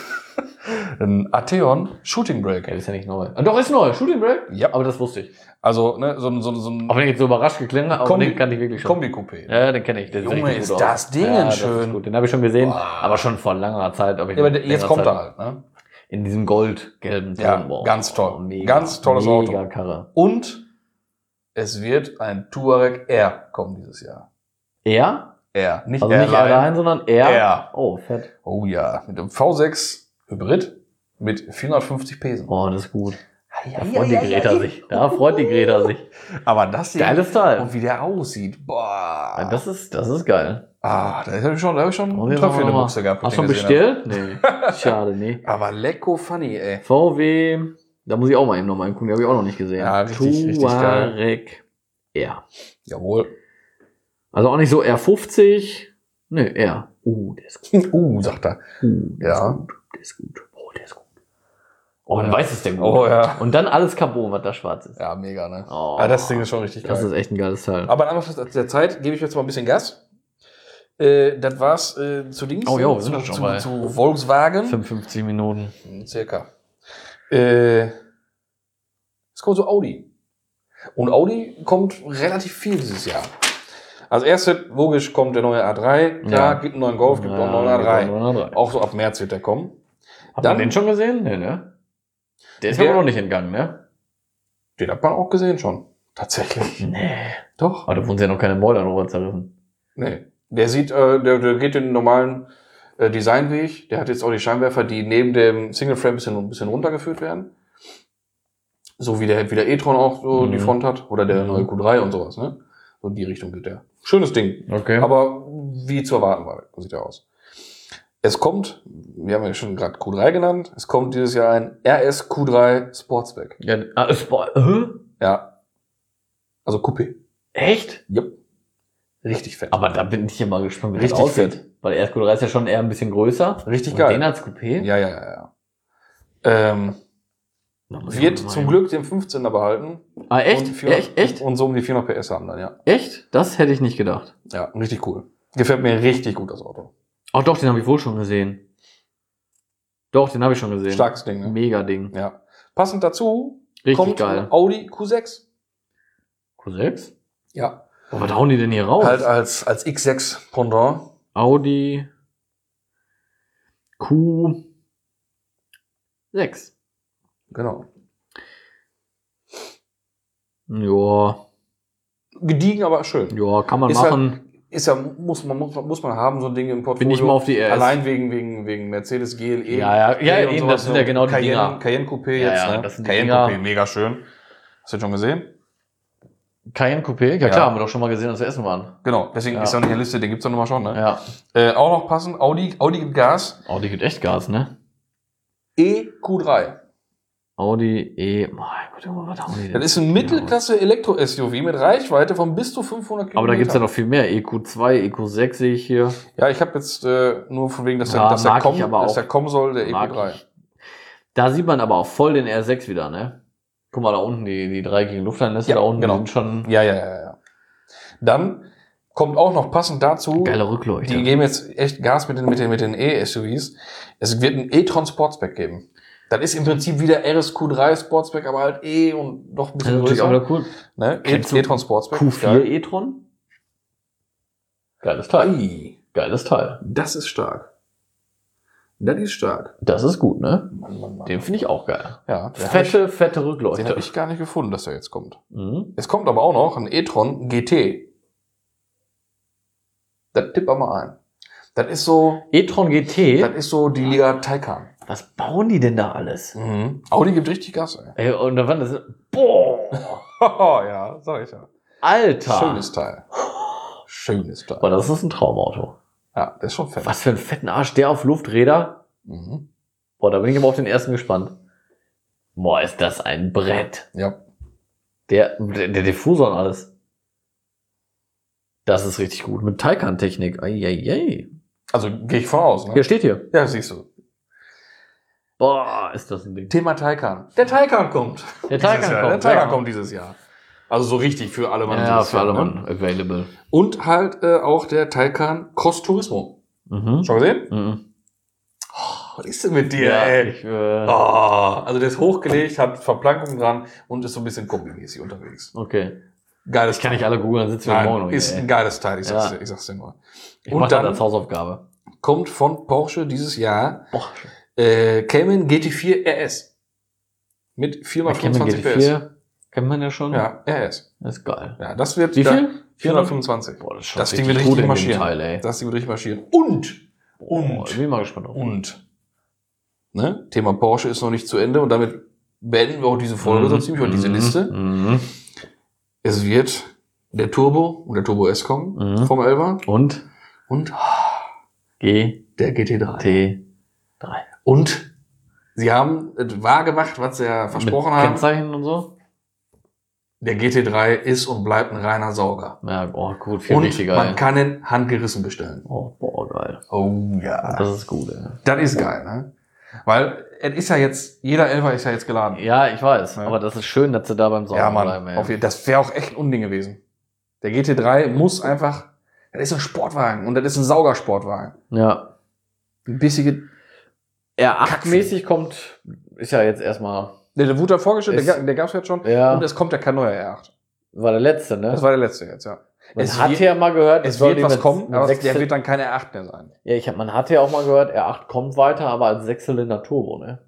ein Atheon Shooting Ja, Brake. das ist ja nicht neu. Ah, doch, ist neu. Shooting Brake? Ja. Aber das wusste ich. Also, ne, so, ein- so, ein- so ein Auch wenn ich jetzt so überrascht geklungen habe, aber Kombi- den kannte ich wirklich schon. Kombi-Coupé. Ja, den kenne ich. Der sieht Junge, richtig ist gut das aus. Ding ja, das schön. Ist gut. Den habe ich schon gesehen, Boah. aber schon vor langer Zeit. Aber ich Ja, aber noch der- jetzt länger kommt Zeit- er halt, ne? In diesem goldgelben Ton. Ja, Boah, ganz toll. Mega, Ganz tolles mega Auto. Mega Karre. Und es wird ein Touareg R kommen dieses Jahr. Er? R, nicht Also nicht Airline. allein, sondern er. R. Oh, fett. Oh ja, mit dem V sechs Hybrid mit vierhundertfünfzig Pesen. Oh, das ist gut. Da freut die Greta sich. Da freut die Greta sich. Aber das hier. Geiles Teil. Und wie der aussieht. Boah. Ja, das ist, das ist geil. Ah, da habe ich schon, da hab ich schon Und einen jetzt Tröpfchen in noch der mal- Buchse gehabt. Hast du schon bestellt? Nee. Schade, nee. Aber lecko funny, ey. V W, da muss ich auch mal eben noch mal gucken, die habe ich auch noch nicht gesehen. Ja, richtig, richtig geil. Touareg R. Jawohl. Also auch nicht so R fünfzig. Nee, R. Uh, der ist gut. Uh, sagt er. Uh, der Ja. ist gut. Der ist gut. Oh, der ist gut. Oh, dann weiß es der gut. Oh, ja. Und dann alles Carbon, was da schwarz ist. Ja, mega, ne? Oh, Ah, das Ding ist schon richtig geil. das ist echt ein geiles Teil. Aber an Anfang der Zeit gebe ich jetzt mal ein bisschen Gas. Äh, das war's äh, zu Dings. Oh, jo, wir zu, sind doch schon zu, bei zu Volkswagen. fünfundfünfzig Minuten. Hm, circa. Äh, es kommt so Audi. Und Audi kommt relativ viel dieses Jahr. Als erstes, logisch, kommt der neue A drei. Klar, Ja. gibt einen neuen Golf, gibt auch einen neuen A drei. Auch so ab März wird der kommen. Hat Dann- man den schon gesehen? Nee, ne? Der ist Der- aber noch nicht entgangen, ne? Den hat man auch gesehen schon. Tatsächlich. Nee. Doch. Aber da wurden sie ja noch keine Mäuler drüber zerrissen. Nee. Der sieht, äh, der, der geht den normalen äh, Designweg. Der hat jetzt auch die Scheinwerfer, die neben dem Single Frame ein bisschen, ein bisschen runtergeführt werden. So wie der, wie der e-tron auch so Mhm. die Front hat. Oder der Mhm. neue Q drei und sowas, ne? So in die Richtung geht der. Schönes Ding. Okay. Aber wie zu erwarten war, so sieht er aus. Es kommt, wir haben ja schon gerade Q drei genannt, es kommt dieses Jahr ein R S Q drei Sportsback. Ja, ah, Sport. Hä? Ja. Also Coupé. Echt? Yep. Richtig fett. Aber da bin ich ja mal gespannt, wie Richtig das aussieht. Weil der R S Q drei ist ja schon eher ein bisschen größer. Richtig Und geil. den als Coupé? Ja, ja, ja, ja. Ähm, Da muss ich wird mal zum rein. Glück den fünfzehner behalten. Ah, echt? Und, vierhundert echt? Echt? und so um die vierhundert P S haben dann, ja. Echt? Das hätte ich nicht gedacht. Ja, richtig cool. Gefällt mir richtig gut, das Auto. Oh doch, den habe ich wohl schon gesehen. Doch, den habe ich schon gesehen. Starkes Ding, ne? Mega Ding. Ja. Passend dazu Richtig kommt geil. Audi Q sechs. Q sechs? Ja. Oh, was hauen die denn hier raus? Halt als, als X sechs Pendant. Audi Q sechs. Genau. Ja, Gediegen, aber schön. ja, kann man Ist machen. Ist ja, muss man, muss, muss man haben, so ein Ding im Portfolio. Bin ich mal auf die R S. Allein wegen, wegen, wegen Mercedes G L E. Ja, ja, ja, und eben, sowas, das sind ja genau die Cayenne, Dinger. Cayenne Coupé Ja, jetzt, ja, ne? das sind die Cayenne Dinger. Coupé, mega schön. Hast du den schon gesehen? Cayenne Coupé? Ja, klar, Ja. haben wir doch schon mal gesehen, als wir essen waren. Genau, deswegen Ja. ist er nicht in der Liste, den gibt's doch nochmal schon, ne? Ja. Äh, auch noch passend, Audi, Audi gibt Gas. Audi gibt echt Gas, ne? E Q drei. Audi E. Mein Gott, Junge, was haben die denn? Das ist ein Mittelklasse Elektro-S U V mit Reichweite von bis zu fünfhundert Kilometer. Aber da gibt's ja noch viel mehr. E Q zwei, E Q sechs sehe ich hier. Ja, ich habe jetzt äh, nur von wegen, dass der, Ja, dass der, mag ich kommen, aber dass auch. der kommen soll, der E Mag Q drei. ich. Da sieht man aber auch voll den R sechs wieder, ne? Guck mal da unten, die, die dreieckigen Lufteinlässe Ja, da unten genau. die sind schon Ja, ja, ja, ja. Dann kommt auch noch passend dazu, geile Rückleuchte. die geben jetzt echt Gas mit den, mit den, mit den E-S U Vs. Es wird ein e-tron Sportsback geben. Das ist im Prinzip wieder R S Q drei Sportsback, aber halt E und noch ein das bisschen ist natürlich auch größer. wieder cool. Ne? Kennst du E-tron Sportsback. Q ist vier geil. e-tron? Geiles Teil. Ei, Geiles Teil. das ist stark. Das ist stark. Das ist gut, ne? Mann, Mann, Mann. Den finde ich auch geil. Ja, den hab Fette, fette ich, Rückleuchte. den habe ich gar nicht gefunden, dass er jetzt kommt. Mhm. Es kommt aber auch noch ein e-tron G T. Das tipp mal ein. Das ist so, e-tron G T. das ist so die Liga Taycan. Was bauen die denn da alles? Mhm. Audi gibt richtig Gas, ey. Ey, und da waren das. Boah! ja, sag ich ja. Alter! Schönes Teil. Schönes Teil. Boah, das ist ein Traumauto. Ja, der ist schon fett. Was für ein fetten Arsch, der auf Lufträder. Mhm. Boah, da bin ich aber auf den ersten gespannt. Boah, ist das ein Brett. Ja. Der, der, der Diffusor und alles. Das ist richtig gut. Mit Taycan-Technik. Eieiei. Also gehe ich von aus, ne? Hier steht hier. Ja, siehst du. Boah, ist das ein Ding. Thema Taycan. Der Taycan kommt. Der Dieses Taycan Jahr. kommt. Der Taycan ja. kommt dieses Jahr. Also so richtig für alle Mann. Ja, dieses für alle Jahr, ne? Mann available. Und halt äh, auch der Taycan Cross Turismo. Mhm. Schon gesehen? Mhm. Was ist denn mit dir, Ja, ey? ich, äh, Oh, also der ist hochgelegt, hat Verplankung dran und ist so ein bisschen kombimäßig unterwegs. Okay. Geiles Ich kann nicht alle googeln, dann sitzen wir morgen noch Nein, hier, ist ey. ein geiles Teil, ich sag's, Ja. dir, ich sag's dir nur. Ich Und mach das dann als Hausaufgabe. kommt von Porsche dieses Jahr Boah, äh, Cayman G T vier R S. Mit vierhundertfünfundzwanzig P S. vier kennt man ja schon. Ja, R S. Das ist geil. Ja, das wird Wie da- viel? vierhundertfünfundzwanzig. Boah, das ist schon Das Ding richtig wird gut richtig in dem marschieren. Teil, ey. Das Ding wird richtig marschieren. Und, Boah, und, bin ich mal gespannt drauf. und, ne? Thema Porsche ist noch nicht zu Ende und damit beenden wir auch diese Folge, so ziemlich auch diese Liste. Mhm. Es wird der Turbo und der Turbo S kommen Mhm. vom Elva Und und G der G T drei. T drei. Und sie haben es wahr gemacht, was sie ja versprochen Mit haben. Kennzeichen und so? Der G T drei ist und bleibt ein reiner Sauger. Ja, oh, gut, viel Und wichtiger. man ey. kann ihn handgerissen bestellen. Oh, boah, geil. Oh ja. Das ist gut, ey. Das ist geil, ne? Weil es ist ja jetzt, jeder Elfer ist ja jetzt geladen. Ja, ich weiß. Ja. Aber das ist schön, dass sie da beim Sauber Ja, Mann. bleiben, ey. Auf jeden, das wäre auch echt ein Unding gewesen. Der G T drei muss einfach, das ist ein Sportwagen und das ist ein Saugersportwagen. Ja. Ein bisschen, R acht-mäßig kommt, ist ja jetzt erstmal, der, der wurde da vorgestellt, Ist- der, der gab's jetzt schon. ja, Und es kommt ja kein neuer R acht. war der letzte, ne? Das war der letzte jetzt, ja. Man es hat wird- ja mal gehört, Es soll wird die was mit- kommen, mit aber sechs der Zyl- wird dann keine R acht mehr sein. Ja, ich hab, man hat ja auch mal gehört, R acht kommt weiter, aber als Sechszylinder Turbo, ne?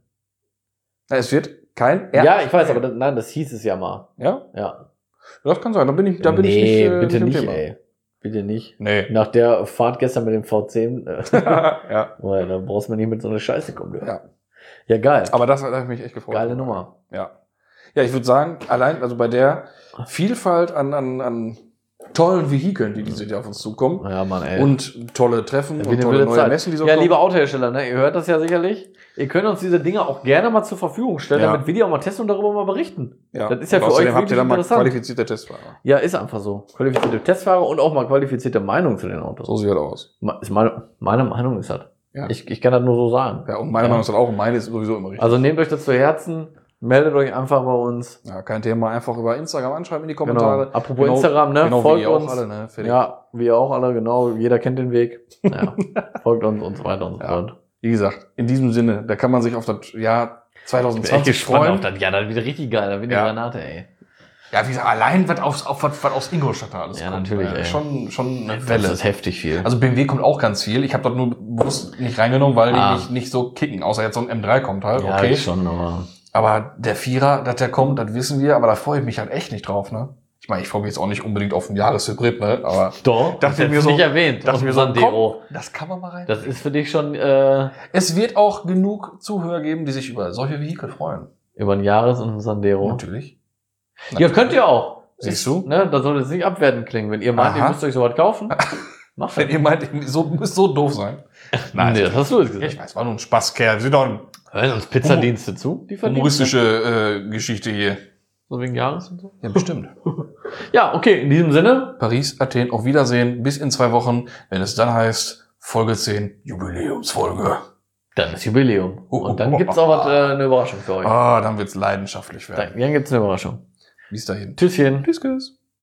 Na, es wird kein R acht. Ja, ich weiß, aber das, nein, das hieß es ja mal. Ja? Ja. Das kann sein, da bin ich, da bin nee, ich nicht, äh, bitte im nicht, Thema. ey. Bitte nicht. Nee. Nach der Fahrt gestern mit dem V zehn, äh, ja. boah, da brauchst du mir nicht mit so einer Scheiße kommen. Du. Ja. Ja, geil. Aber das hat mich echt gefreut. Geile Nummer. Ja. Ja, ich würde sagen, allein, also bei der Vielfalt an, an, an tollen Vehikeln, die dieses Jahr auf uns zukommen, Ja, Mann, ey. und tolle Treffen Ja, wie und eine tolle wilde neue Zeit. Messen, die so Ja, kommen. liebe Autohersteller, ne, ihr hört das ja sicherlich. Ihr könnt uns diese Dinge auch gerne mal zur Verfügung stellen, Ja. damit wir die auch mal testen und darüber mal berichten. Ja. Das ist ja Und für außerdem euch habt wirklich ihr dann mal interessant. qualifizierte Testfahrer. Ja, ist einfach so. Qualifizierte Testfahrer und auch mal qualifizierte Meinung zu den Autos. So sieht das aus. Ma- Ist meine, meine Meinung ist das. Ja. Ich, ich kann das nur so sagen. Ja, und meine Ja. Meinung ist das auch, und meine ist sowieso immer richtig. Also nehmt euch das zu Herzen, meldet euch einfach bei uns. Ja, kein Thema, einfach über Instagram anschreiben in die Kommentare. Genau. Apropos Genau- Instagram, ne? Genau wie folgt ihr auch uns. alle, ne? Fertig. Ja, wir auch alle, genau. Jeder kennt den Weg. Ja. Folgt uns und so weiter und so Ja. fort. Wie gesagt, in diesem Sinne, da kann man sich auf das Jahr Ich bin echt zwanzig gespannt freuen. auf das. Ja, das wird richtig geil. Da wird Ja. eine Granate, ey. Ja, wie gesagt, allein was aus, auf, was, was aus Ingolstadt da alles Ja, kommt. natürlich, äh, ey. Schon, schon eine Das Welle. ist heftig viel. Also B M W kommt auch ganz viel. Ich habe dort nur bewusst nicht reingenommen, weil Ah. die nicht, nicht so kicken. Außer jetzt so ein M drei kommt halt, ja, okay. schon, aber. Aber der Vierer, dass der kommt, das wissen wir. Aber da freue ich mich halt echt nicht drauf, ne? Ich meine, ich freue mich jetzt auch nicht unbedingt auf ein Jahreshybrid, ne? Aber Doch, Dachte das mir ist so- nicht erwähnt. dachte aus mir dem so, Sandero. das kann man mal rein. Das ist für dich schon äh, Es wird auch genug Zuhörer geben, die sich über solche Vehikel freuen. über ein Jahres- und ein Sandero. Natürlich. Ja, könnt ihr auch. Siehst Ist, du? Ne, das soll jetzt nicht abwertend klingen. Wenn ihr meint, ihr Aha. müsst euch sowas kaufen, macht Wenn das. ihr meint, so, müsst so doof sein. Nee, das hast du jetzt Ja, gesagt. ich weiß, war nur ein Spaßkerl. Wir sind doch eine Hören uns Pizzadienste zu? Die verdienen humoristische äh, Geschichte hier. so wegen Jahres und so. Ja, bestimmt. Ja, okay, in diesem Sinne. Paris, Athen, auf Wiedersehen. Bis in zwei Wochen, wenn es dann heißt, Folge zehn, Jubiläumsfolge. Dann ist Jubiläum. Und dann gibt's auch was, äh, eine Überraschung für euch. Ah, dann wird's leidenschaftlich werden. Dann, dann gibt's eine Überraschung. Bis dahin. Tschüsschen. Tschüss, tschüss.